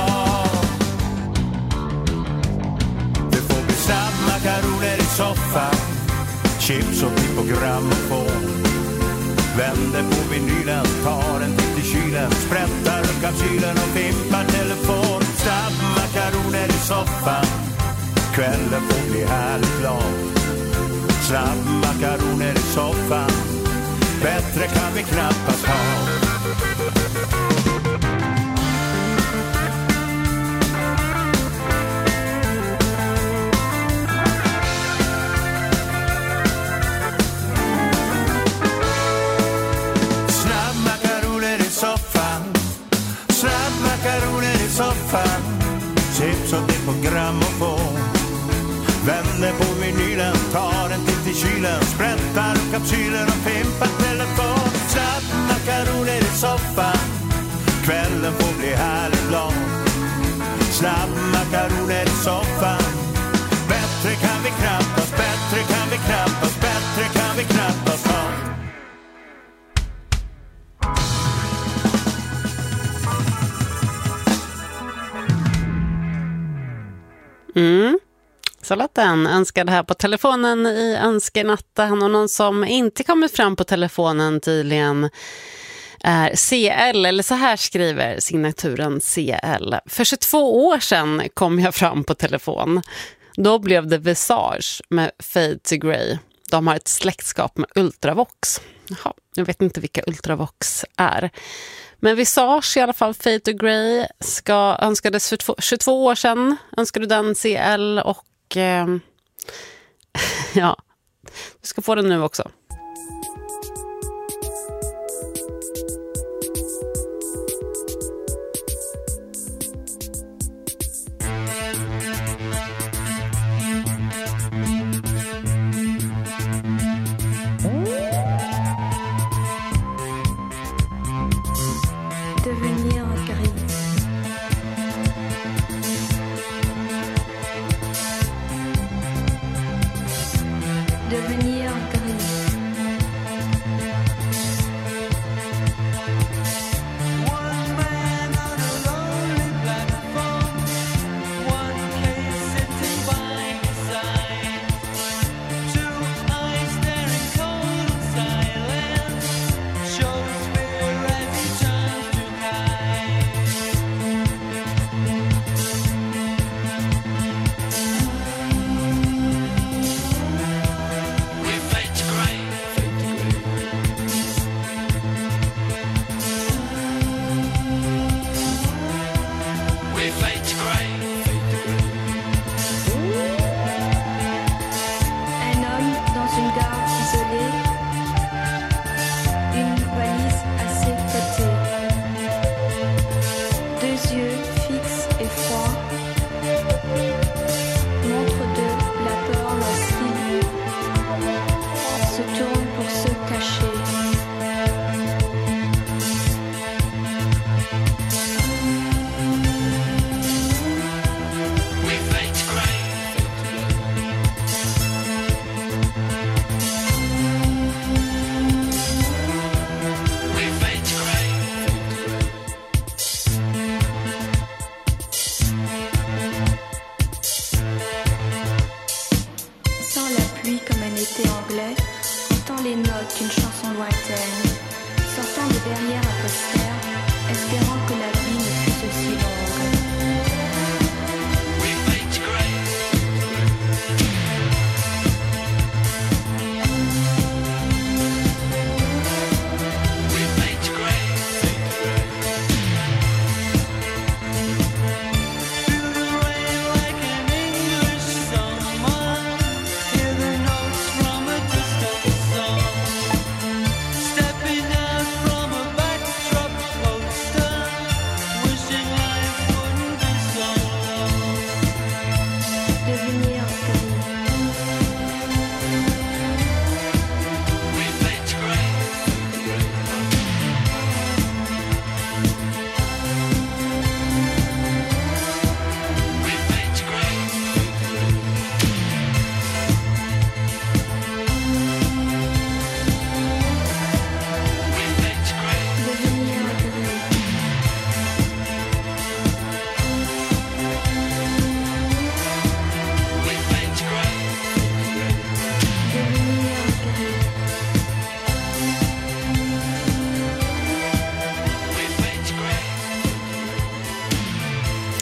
[SPEAKER 15] det får bli snabbmakaroner i soffan, chips och klipp och grammofon. Vänder på vinylen, tar en titt i kylen, sprättar upp kapsylen och fimpar telefon. Snabbmakaroner i soffan, kvällen får bli härligt lång. Snabbmakaroner i soffan, bättre kan vi knappast ha. Snabbmakaroner i soffan, snabbmakaroner i soffan, chips och det på grammofon. Vänder på vinylen, tar en titt i kylen, sprättar upp kapsylen och pimpar telefon. Snabbmakaroner i soffan, kvällen får bli härligt lång. Snabbmakaroner i soffan, bättre kan vi knappast, bättre kan vi knappast, bättre kan vi knappast ha.
[SPEAKER 1] Mm. Så lät den önskade här på telefonen i önskenatten, och någon som inte kommit fram på telefonen tydligen är C L, eller så här skriver signaturen C L. För tjugotvå år sedan kom jag fram på telefon. Då blev det Visage med Fade to Grey. De har ett släktskap med Ultravox. Jaha, jag vet inte vilka Ultravox är. Men Visage i alla fall, Fade to Grey, ska önskades för tjugotvå år sedan. Önskade den C L och eh, ja, du ska få den nu också.
[SPEAKER 16] Devenir gris. Devenir gris.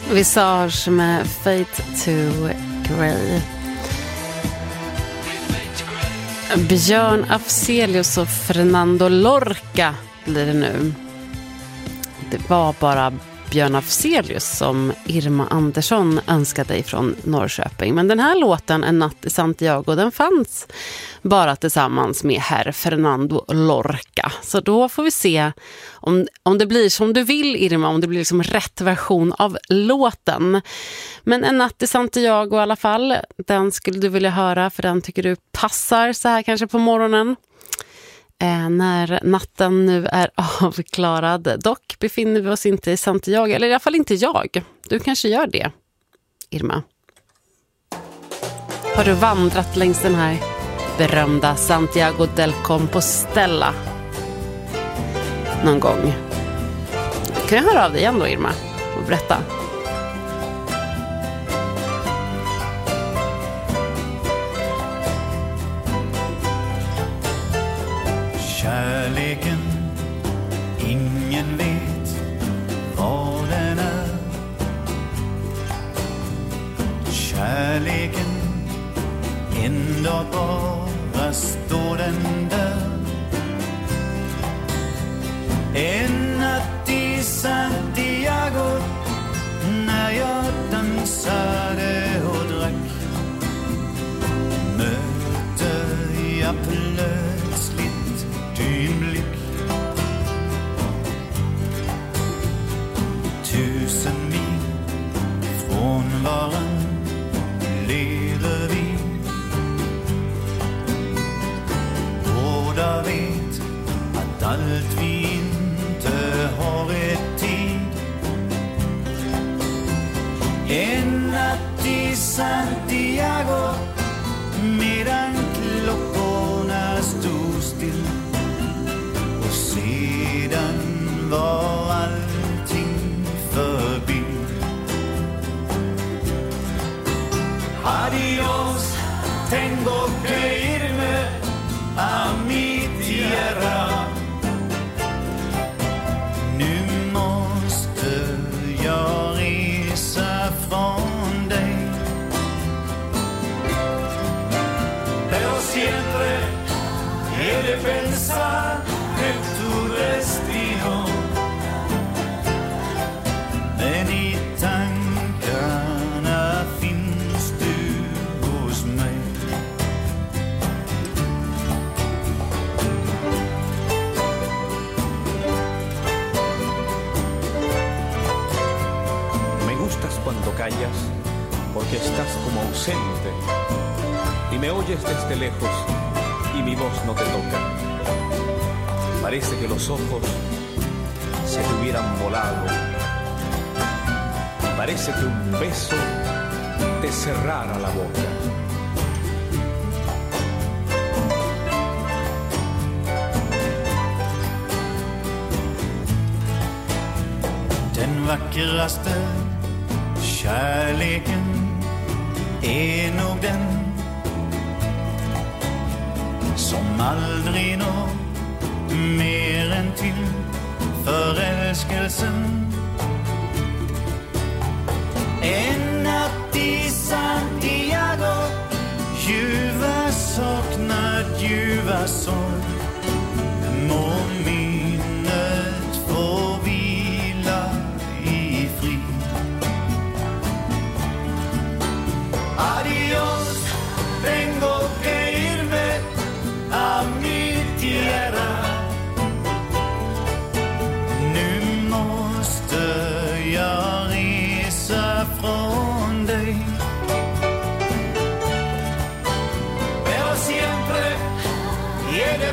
[SPEAKER 1] Visage med Fade to Grey. Björn Afzelius och Fernando Lorca blir det nu. Det var bara Björn Afzelius som Irma Andersson önskade ifrån Norrköping. Men den här låten, En natt i Santiago, den fanns bara tillsammans med herr Fernando Lorca. Så då får vi se om, om det blir som du vill, Irma, om det blir liksom rätt version av låten. Men En natt i Santiago i alla fall, den skulle du vilja höra, för den tycker du passar så här kanske på morgonen. Eh, när natten nu är avklarad. Dock befinner vi oss inte i Santiago, eller i alla fall inte jag. Du kanske gör det, Irma. Har du vandrat längs den här berömda Santiago del Compostela någon gång? Kan jag höra av dig igen då, Irma, och berätta?
[SPEAKER 15] Kärleken, ingen vet vad den är. Kärleken, en dag bara står den där. En natt i Santiago, när jag dansade och drack, mötte jag plötsligt din blick. Tusen mil från varann lever vi. Båda vet att allt vi inte har ett tid. En natt i Santiago, medan klockorna stod still. Och sedan var allting förbi. Adios, tengo que irme a mi tierra. Nu måste jag resa från dig. Pero siempre he de pensar en tu destino. Men i tankarna finns du hos mig.
[SPEAKER 16] Me gustas cuando callas, porque estás como ausente y me oyes desde lejos y mi voz no te toca. Parece que los ojos se te hubieran volado. Parece que un beso te cerrara la boca.
[SPEAKER 15] Den vackraste kärleken är nog den som aldrig når mer än till förälskelsen. En natt i Santiago, ljuva saknad, ljuva sorg. Må minnet få vila i frid. Adios, tengo que irme a mi tierra. Nu måste jag resa från dig. Pero siempre he de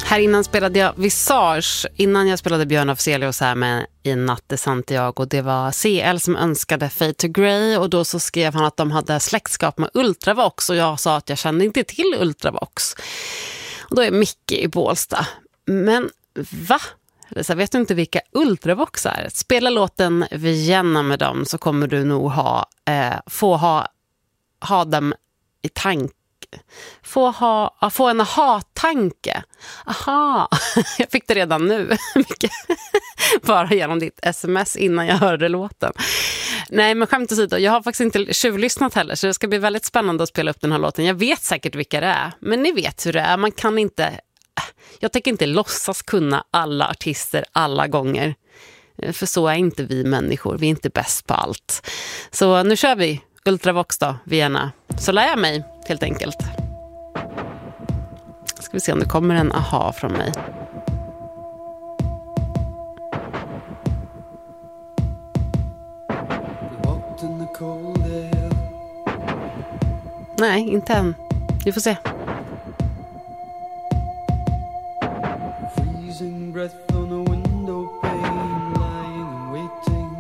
[SPEAKER 1] Här innan spelade jag Visage, innan jag spelade Björn Afzelius här med I natt i Santiago. Det var C L som önskade Fade to Grey och då så skrev han att de hade släktskap med Ultravox och jag sa att jag kände inte till Ultravox. Och då är Micke i Bålsta. Men va? Så vet du inte vilka Ultravox är? Spela låten Vienna med dem så kommer du nog ha, eh, få ha, ha dem i tank. Få, ha, få en aha-tanke. Aha, jag fick det redan nu. Bara genom ditt sms innan jag hörde låten. Nej, men skämt åsido, jag har faktiskt inte tjuvlyssnat heller så det ska bli väldigt spännande att spela upp den här låten. Jag vet säkert vilka det är, men ni vet hur det är. Man kan inte, jag tänker inte låtsas kunna alla artister alla gånger. För så är inte vi människor, vi är inte bäst på allt. Så nu kör vi Ultravox då, Vienna. Så lär jag mig helt enkelt. Ska vi se om det kommer en aha från mig. Nej, inte än. Vi får se.
[SPEAKER 17] Freezing breath on a window pane, lying and waiting.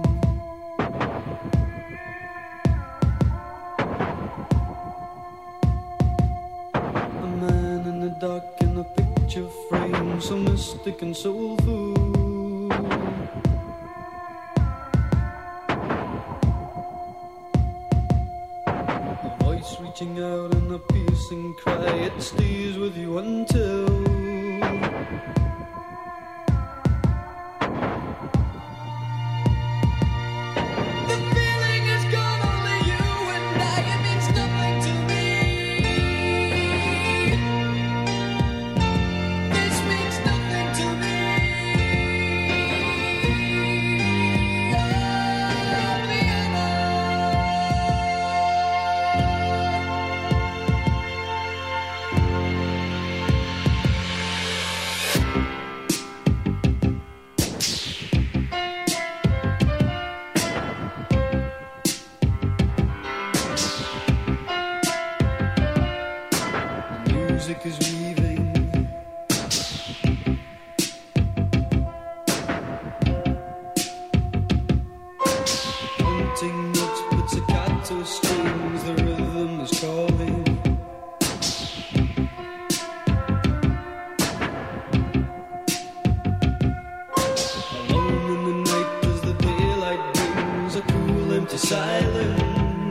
[SPEAKER 17] A man in the dark in a picture frame, so mystic and soulful. A voice reaching out in a piercing cry, it stays with you until is weaving. Hunting notes, pizzicato strings, the rhythm is calling. Alone in the night as the daylight brings a cool empty silence.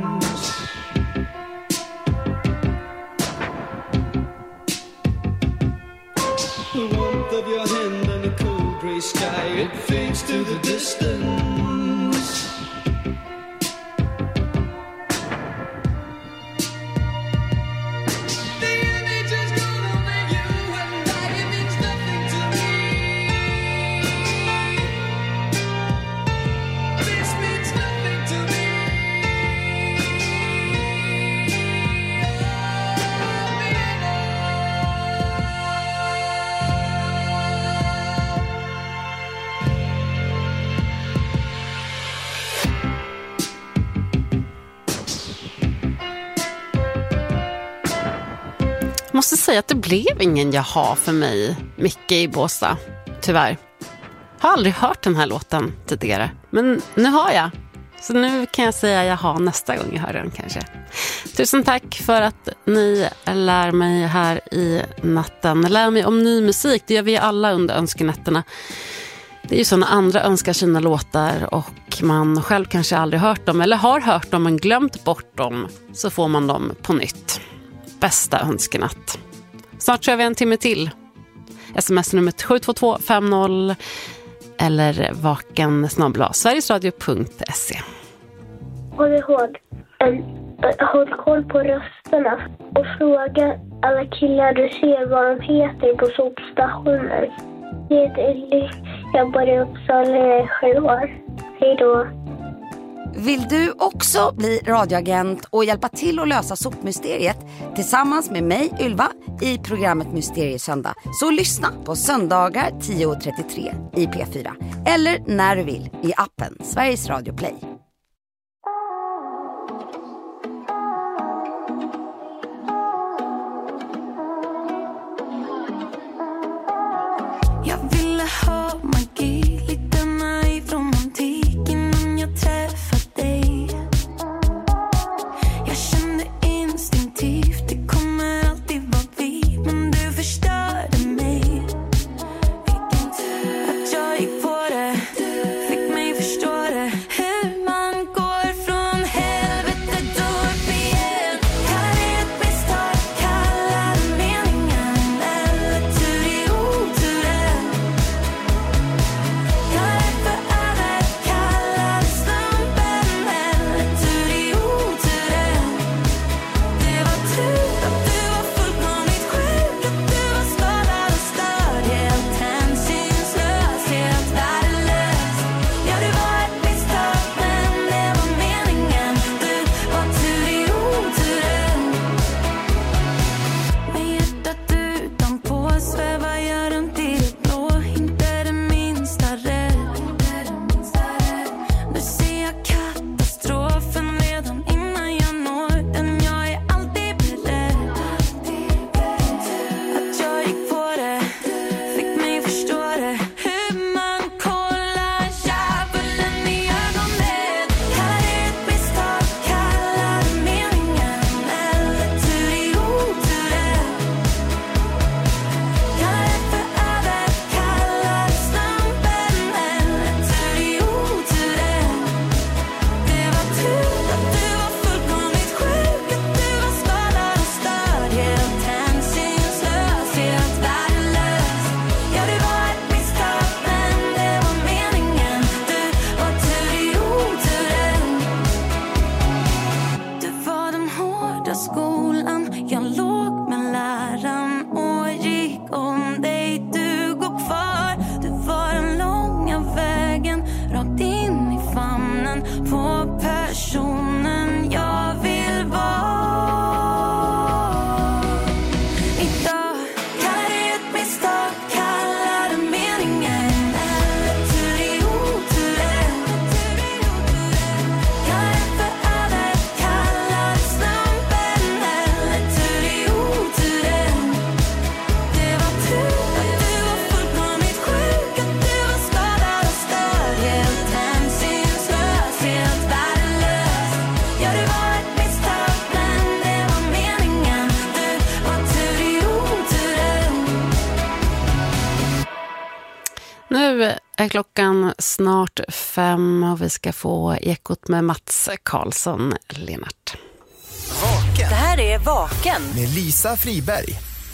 [SPEAKER 17] Sky, it fades to the distance. The image is gone only you and I, it means nothing to me. This means nothing to me.
[SPEAKER 1] Måste säga att det blev ingen jaha för mig, Micke i Båstad, tyvärr. Har aldrig hört den här låten tidigare, men nu har jag. Så nu kan jag säga jaha nästa gång jag hör den kanske. Tusen tack för att ni lär mig här i natten. Lär mig om ny musik, det gör vi alla under önskenätterna. Det är ju så när andra önskar sina låtar och man själv kanske aldrig hört dem eller har hört dem men glömt bort dem, så får man dem på nytt. Bästa önskenatt. Snart kör vi en timme till. Sms-numret sju två två fem noll eller vaken snabel-a sverigesradio punkt se.
[SPEAKER 18] Håll ihåg, um, håll koll på rösterna och fråga alla killar du ser vad de heter på sopstationer. Jag heter Ellie, jag bor i Uppsala, jag är sju år. Hej då.
[SPEAKER 19] Vill du också bli radioagent och hjälpa till att lösa sopmysteriet tillsammans med mig, Ylva, i programmet Mysteriesöndag? Så lyssna på söndagar tio trettiotre i P fyra eller när du vill i appen Sveriges Radio Play.
[SPEAKER 1] Nu är klockan snart fem och vi ska få Ekot med Mats Karlsson, Lennart.
[SPEAKER 2] Det här är Vaken
[SPEAKER 3] med Lisa Friberg.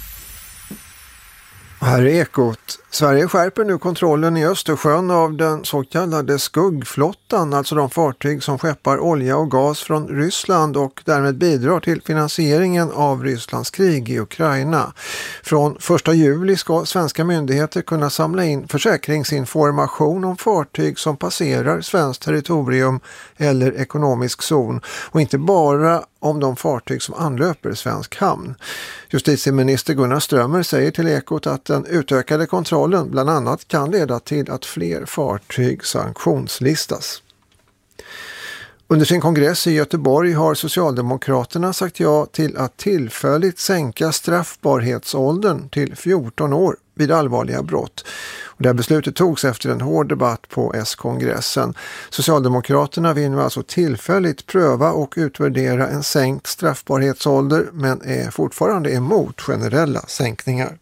[SPEAKER 20] Här är Ekot. Sverige skärper nu kontrollen i Östersjön av den så kallade skuggflottan, alltså de fartyg som skeppar olja och gas från Ryssland och därmed bidrar till finansieringen av Rysslands krig i Ukraina. Från första juli ska svenska myndigheter kunna samla in försäkringsinformation om fartyg som passerar svenskt territorium eller ekonomisk zon och inte bara om de fartyg som anlöper svensk hamn. Justitieminister Gunnar Strömmer säger till Ekot att den utökade kontrollen bland annat kan leda till att fler fartyg sanktionslistas. Under sin kongress i Göteborg har Socialdemokraterna sagt ja till att tillfälligt sänka straffbarhetsåldern till fjorton år vid allvarliga brott. Och det här beslutet togs efter en hård debatt på S-kongressen. Socialdemokraterna vill nu alltså tillfälligt pröva och utvärdera en sänkt straffbarhetsålder men är fortfarande emot generella sänkningar.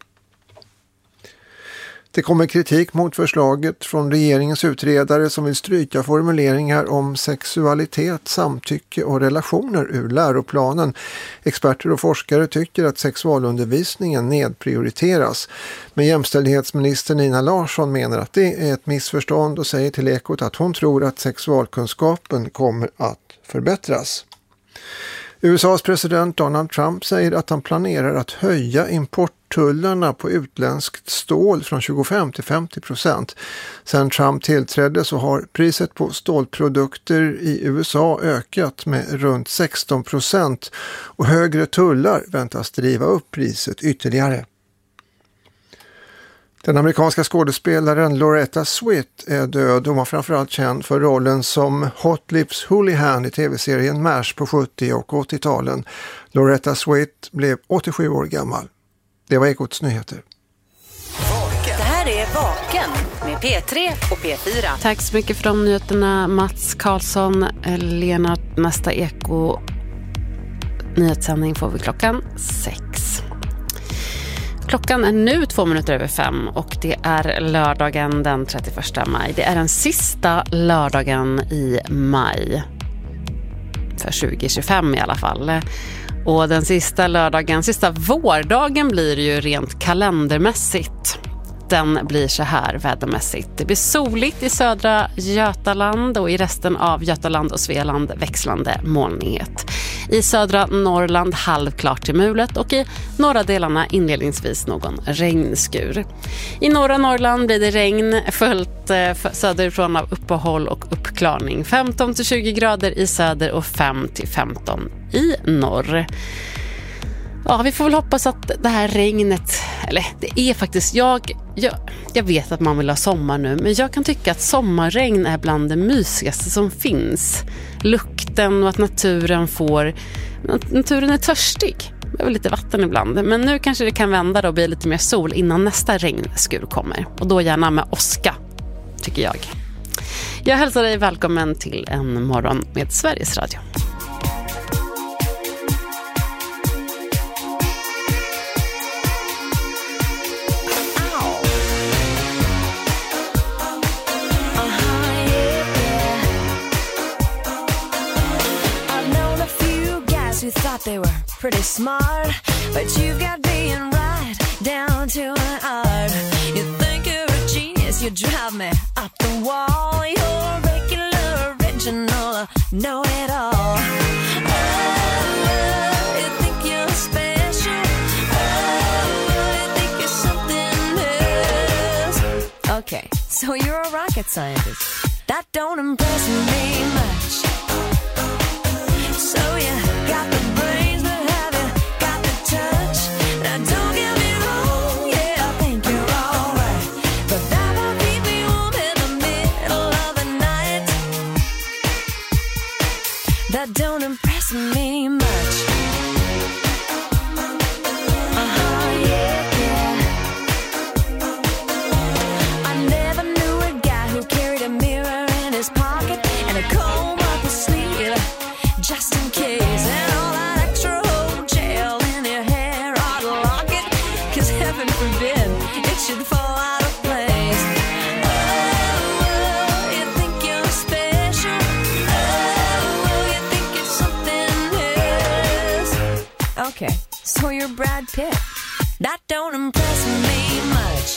[SPEAKER 20] Det kommer kritik mot förslaget från regeringens utredare som vill stryka formuleringar om sexualitet, samtycke och relationer ur läroplanen. Experter och forskare tycker att sexualundervisningen nedprioriteras. Men jämställdhetsminister Nina Larsson menar att det är ett missförstånd och säger till Ekot att hon tror att sexualkunskapen kommer att förbättras. U S A:s president Donald Trump säger att han planerar att höja importtullarna på utländskt stål från tjugofem till femtio procent. Sedan Trump tillträdde så har priset på stålprodukter i U S A ökat med runt sexton procent och högre tullar väntas driva upp priset ytterligare. Den amerikanska skådespelaren Loretta Swit är död och var framförallt känd för rollen som Hot Lips Houlihan i tv-serien MASH på sjuttio- och åttio-talen. Loretta Swit blev åttiosju år gammal. Det var Ekots nyheter.
[SPEAKER 2] Det här är Vaken med P tre och P fyra.
[SPEAKER 1] Tack så mycket för de nyheterna, Mats Karlsson. Lennart, nästa Eko nyhetssändning får vi klockan sex. Klockan är nu två minuter över fem och det är lördagen den trettioförsta maj. Det är den sista lördagen i maj. För tjugo tjugofem i alla fall. Och den sista lördagen, sista vårdagen blir ju rent kalendermässigt. Den blir så här vädermässigt. Det blir soligt i södra Götaland och i resten av Götaland och Svealand växlande molnighet. I södra Norrland halvklart till mulet och i norra delarna inledningsvis någon regnskur. I norra Norrland blir det regn följt söderifrån av uppehåll och uppklarning. femton till tjugo grader i söder och fem till femton i norr. Ja, vi får väl hoppas att det här regnet, eller det är faktiskt, jag, jag, jag vet att man vill ha sommar nu, men jag kan tycka att sommarregn är bland det mysigaste som finns. Lukten och att naturen får, naturen är törstig. Det är väl lite vatten ibland, men nu kanske det kan vända och bli lite mer sol innan nästa regnskur kommer. Och då gärna med åska, tycker jag. Jag hälsar dig välkommen till en morgon med Sveriges Radio.
[SPEAKER 21] Who thought they were pretty smart, but you've got being right down to an art. You think you're a genius, you drive me up the wall. You're regular, original, know it all. Oh, you think you're special. Oh, you think you're something else. Okay, so you're a rocket scientist. That don't impress me much. So you got the brains, but have you got the touch? Now don't get me wrong, yeah, I think you're alright, but that won't keep me warm in the middle of the night. That don't impress me much. Uh-huh, yeah, yeah. I never knew a guy who carried a mirror in his pocket and a comb up his sleeve, just in case, and all that extra old gel in your hair ought to lock it, cause heaven forbid it should fall out of place. Oh, Pitt. That don't impress me much.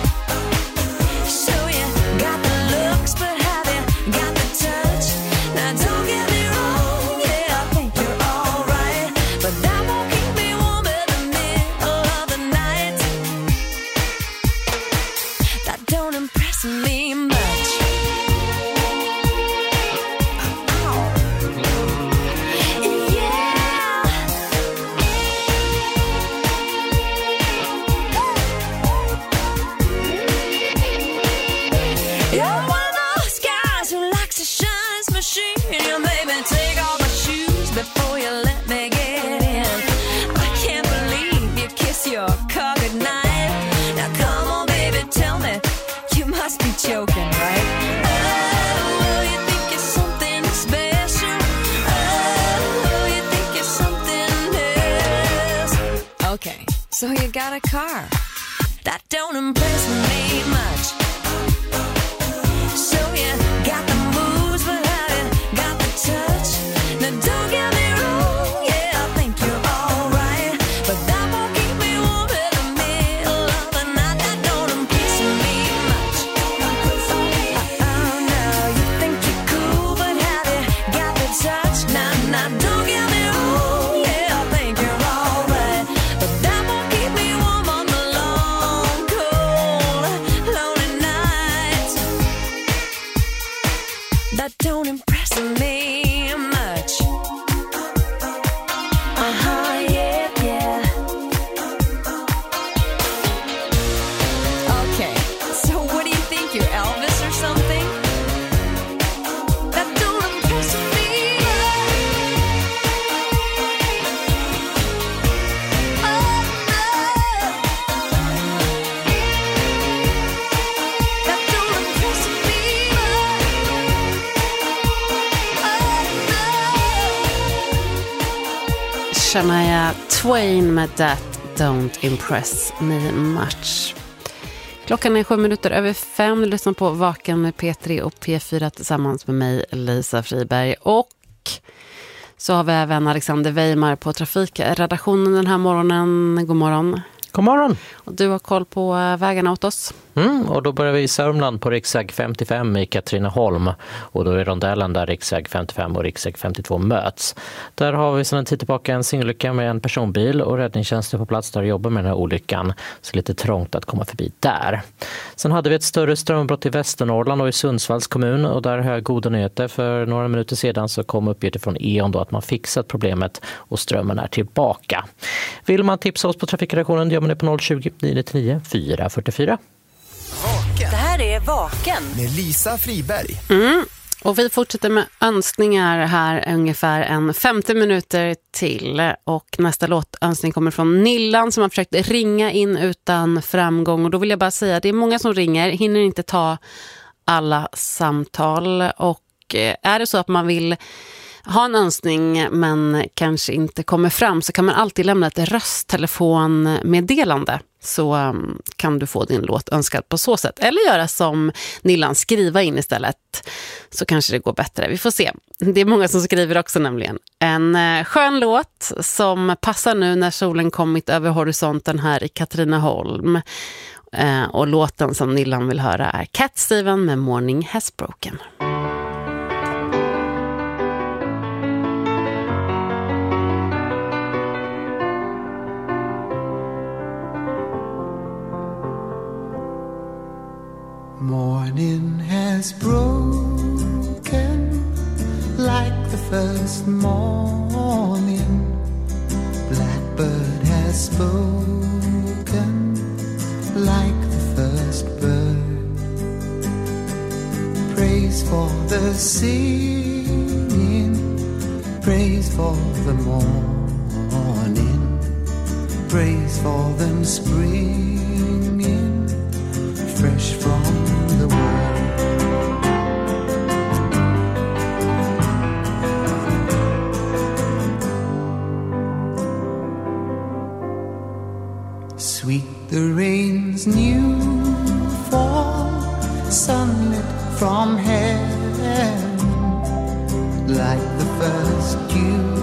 [SPEAKER 21] So you got the looks, but have you got the touch? Now don't get me wrong, yeah, I think you're alright, but that won't keep me warm in the middle of the night. That don't impress me much. Before you let me get in, I can't believe you kiss your car goodnight. Now come on baby, tell me, you must be joking, right? Oh, you think you're something special. Oh, you think you're something else. Okay, so you got a car. That don't impress me much. So you got the moves, but have you got the touch? Now don't get me wrong, yeah, I think you're alright, but that won't keep me warm in the middle of the night. That don't impress me much. Oh no, you think you're cool, but have you got the touch? Now, now don't get me wrong, yeah, I think you're alright, but that won't keep me warm on the long, cold, lonely nights. That don't impress me.
[SPEAKER 1] Shania Twain med That Don't Impress Me Much. Klockan är sju minuter över fem. Du lyssnar på Vaken med P tre och P fyra tillsammans med mig, Lisa Friberg. Och så har vi även Alexander Weimar på trafikredaktionen den här morgonen. God morgon.
[SPEAKER 13] God morgon.
[SPEAKER 1] Och du har koll på vägarna åt oss.
[SPEAKER 13] Mm, och då börjar vi i Sörmland på riksväg femtiofem i Katrineholm. Och då är rondellen där riksväg femtiofem och riksväg femtiotvå möts. Där har vi sedan en tid tillbaka en singelolycka med en personbil och räddningstjänsten på plats där jobbar med den här olyckan. Så lite trångt att komma förbi där. Sen hade vi ett större strömbrott i Västernorrland och i Sundsvalls kommun. Och där har jag goda nyheter. För några minuter sedan så kom uppgifter från E.ON då att man fixat problemet och strömmen är tillbaka. Vill man tipsa oss på trafikredaktionen gör man det på noll tjugo, nio nittionio, fyra fyra fyra.
[SPEAKER 2] Det här är Vaken
[SPEAKER 3] med Lisa Friberg.
[SPEAKER 1] Mm. Och vi fortsätter med önskningar här ungefär en femtio minuter till. Och nästa låtönskning kommer från Nillan som har försökt ringa in utan framgång. Och då vill jag bara säga att det är många som ringer, hinner inte ta alla samtal. Och är det så att man vill ha en önskning men kanske inte kommer fram så kan man alltid lämna ett rösttelefonmeddelande. Så um, kan du få din låt önskad på så sätt. Eller göra som Nillan, skriva in istället. Så kanske det går bättre. Vi får se. Det är många som skriver också nämligen. En uh, skön låt som passar nu när solen kommit över horisonten här i Katrineholm. Uh, och låten som Nillan vill höra är Cat Steven med Morning Has Broken.
[SPEAKER 9] Morning has broken like the first morning. Blackbird has spoken like the first bird. Praise for the singing, praise for the morning, praise for them springing fresh from the world. Sweet the rain's new fall, sunlit from heaven, like the first dew